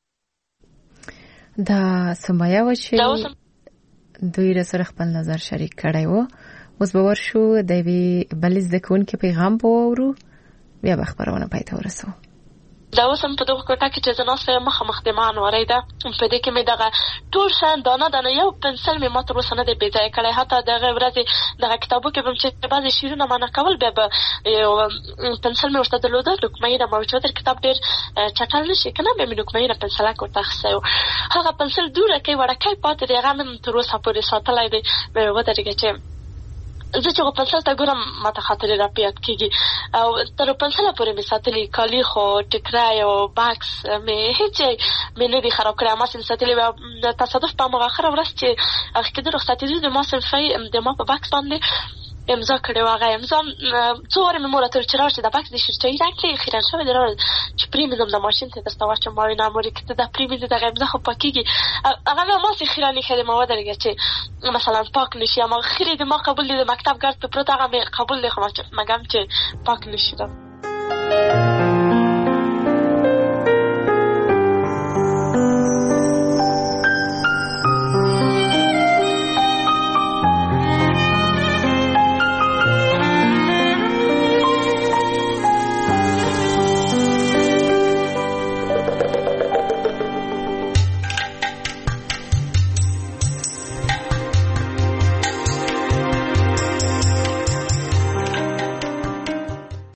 دا سمایه وه چې دوی راسره خپل نظر شریک کړی و. اوس به ورشو د یوې بلې زده کوونکې پیغام به واورو، بیا به خپرونه پای ته ورسوو. دا اوس هم په دغه کوټه کې چې زه ناسته یم مخامخ د ما انوارۍ ده، په دې کې مې دغه ټول شیان دانه دانه یو پنسل مې ما تر اوسه نه دی بې ځایه کړی. حتی دغه ورځې دغه کتابو کې به م چې بعضې شعرونه معنا کول بیا به یو پنسل مې ورته درلوده لوکمهینه ما چې ودر کتاب ډېر چټل نه شي که نه، بیا مې لوکمهینه پنسلک ورته اخیستی و. هغه پنسل دورکی وړکی پاتې دی، هغه مې تر اوسه پورې ساتلی دی. ودرېږه چې زه چې هغه پنسل ته ګورم ما ته خاطرې را په یاد کېږي او تر پنسله پورې مې ساتلي. کالي خو ټکری او بکس مې هېڅ شی مې نه دي خراب کړی، هماسې مې ساتلي وي. تصادف په هماغه آخره ورځ چې اخښکېدو رخصتېدو د ما صنفۍ د ما په بکس باندې امضا کړې وه. هغه امضا څو وارې مې مور راته وویل چې راوړه چې دا بکس د شیرچایي رنګ کې خیرن شوی دی، راوړه چې پرېمنځم د ماشین ته درته واچوم. ما وایي نه مورې که ته دا پرېمنځې دغه امضا خو پاکېږي. هغه مې هماسې خیرن ایښی دی. ما ودرېږه چې مثلا پاک نه شي، هماغه خیرې د ما قبول دی، د مکتب ګرد په پروت هغه مې قبول دی، خو مګم چې پاک نه شي.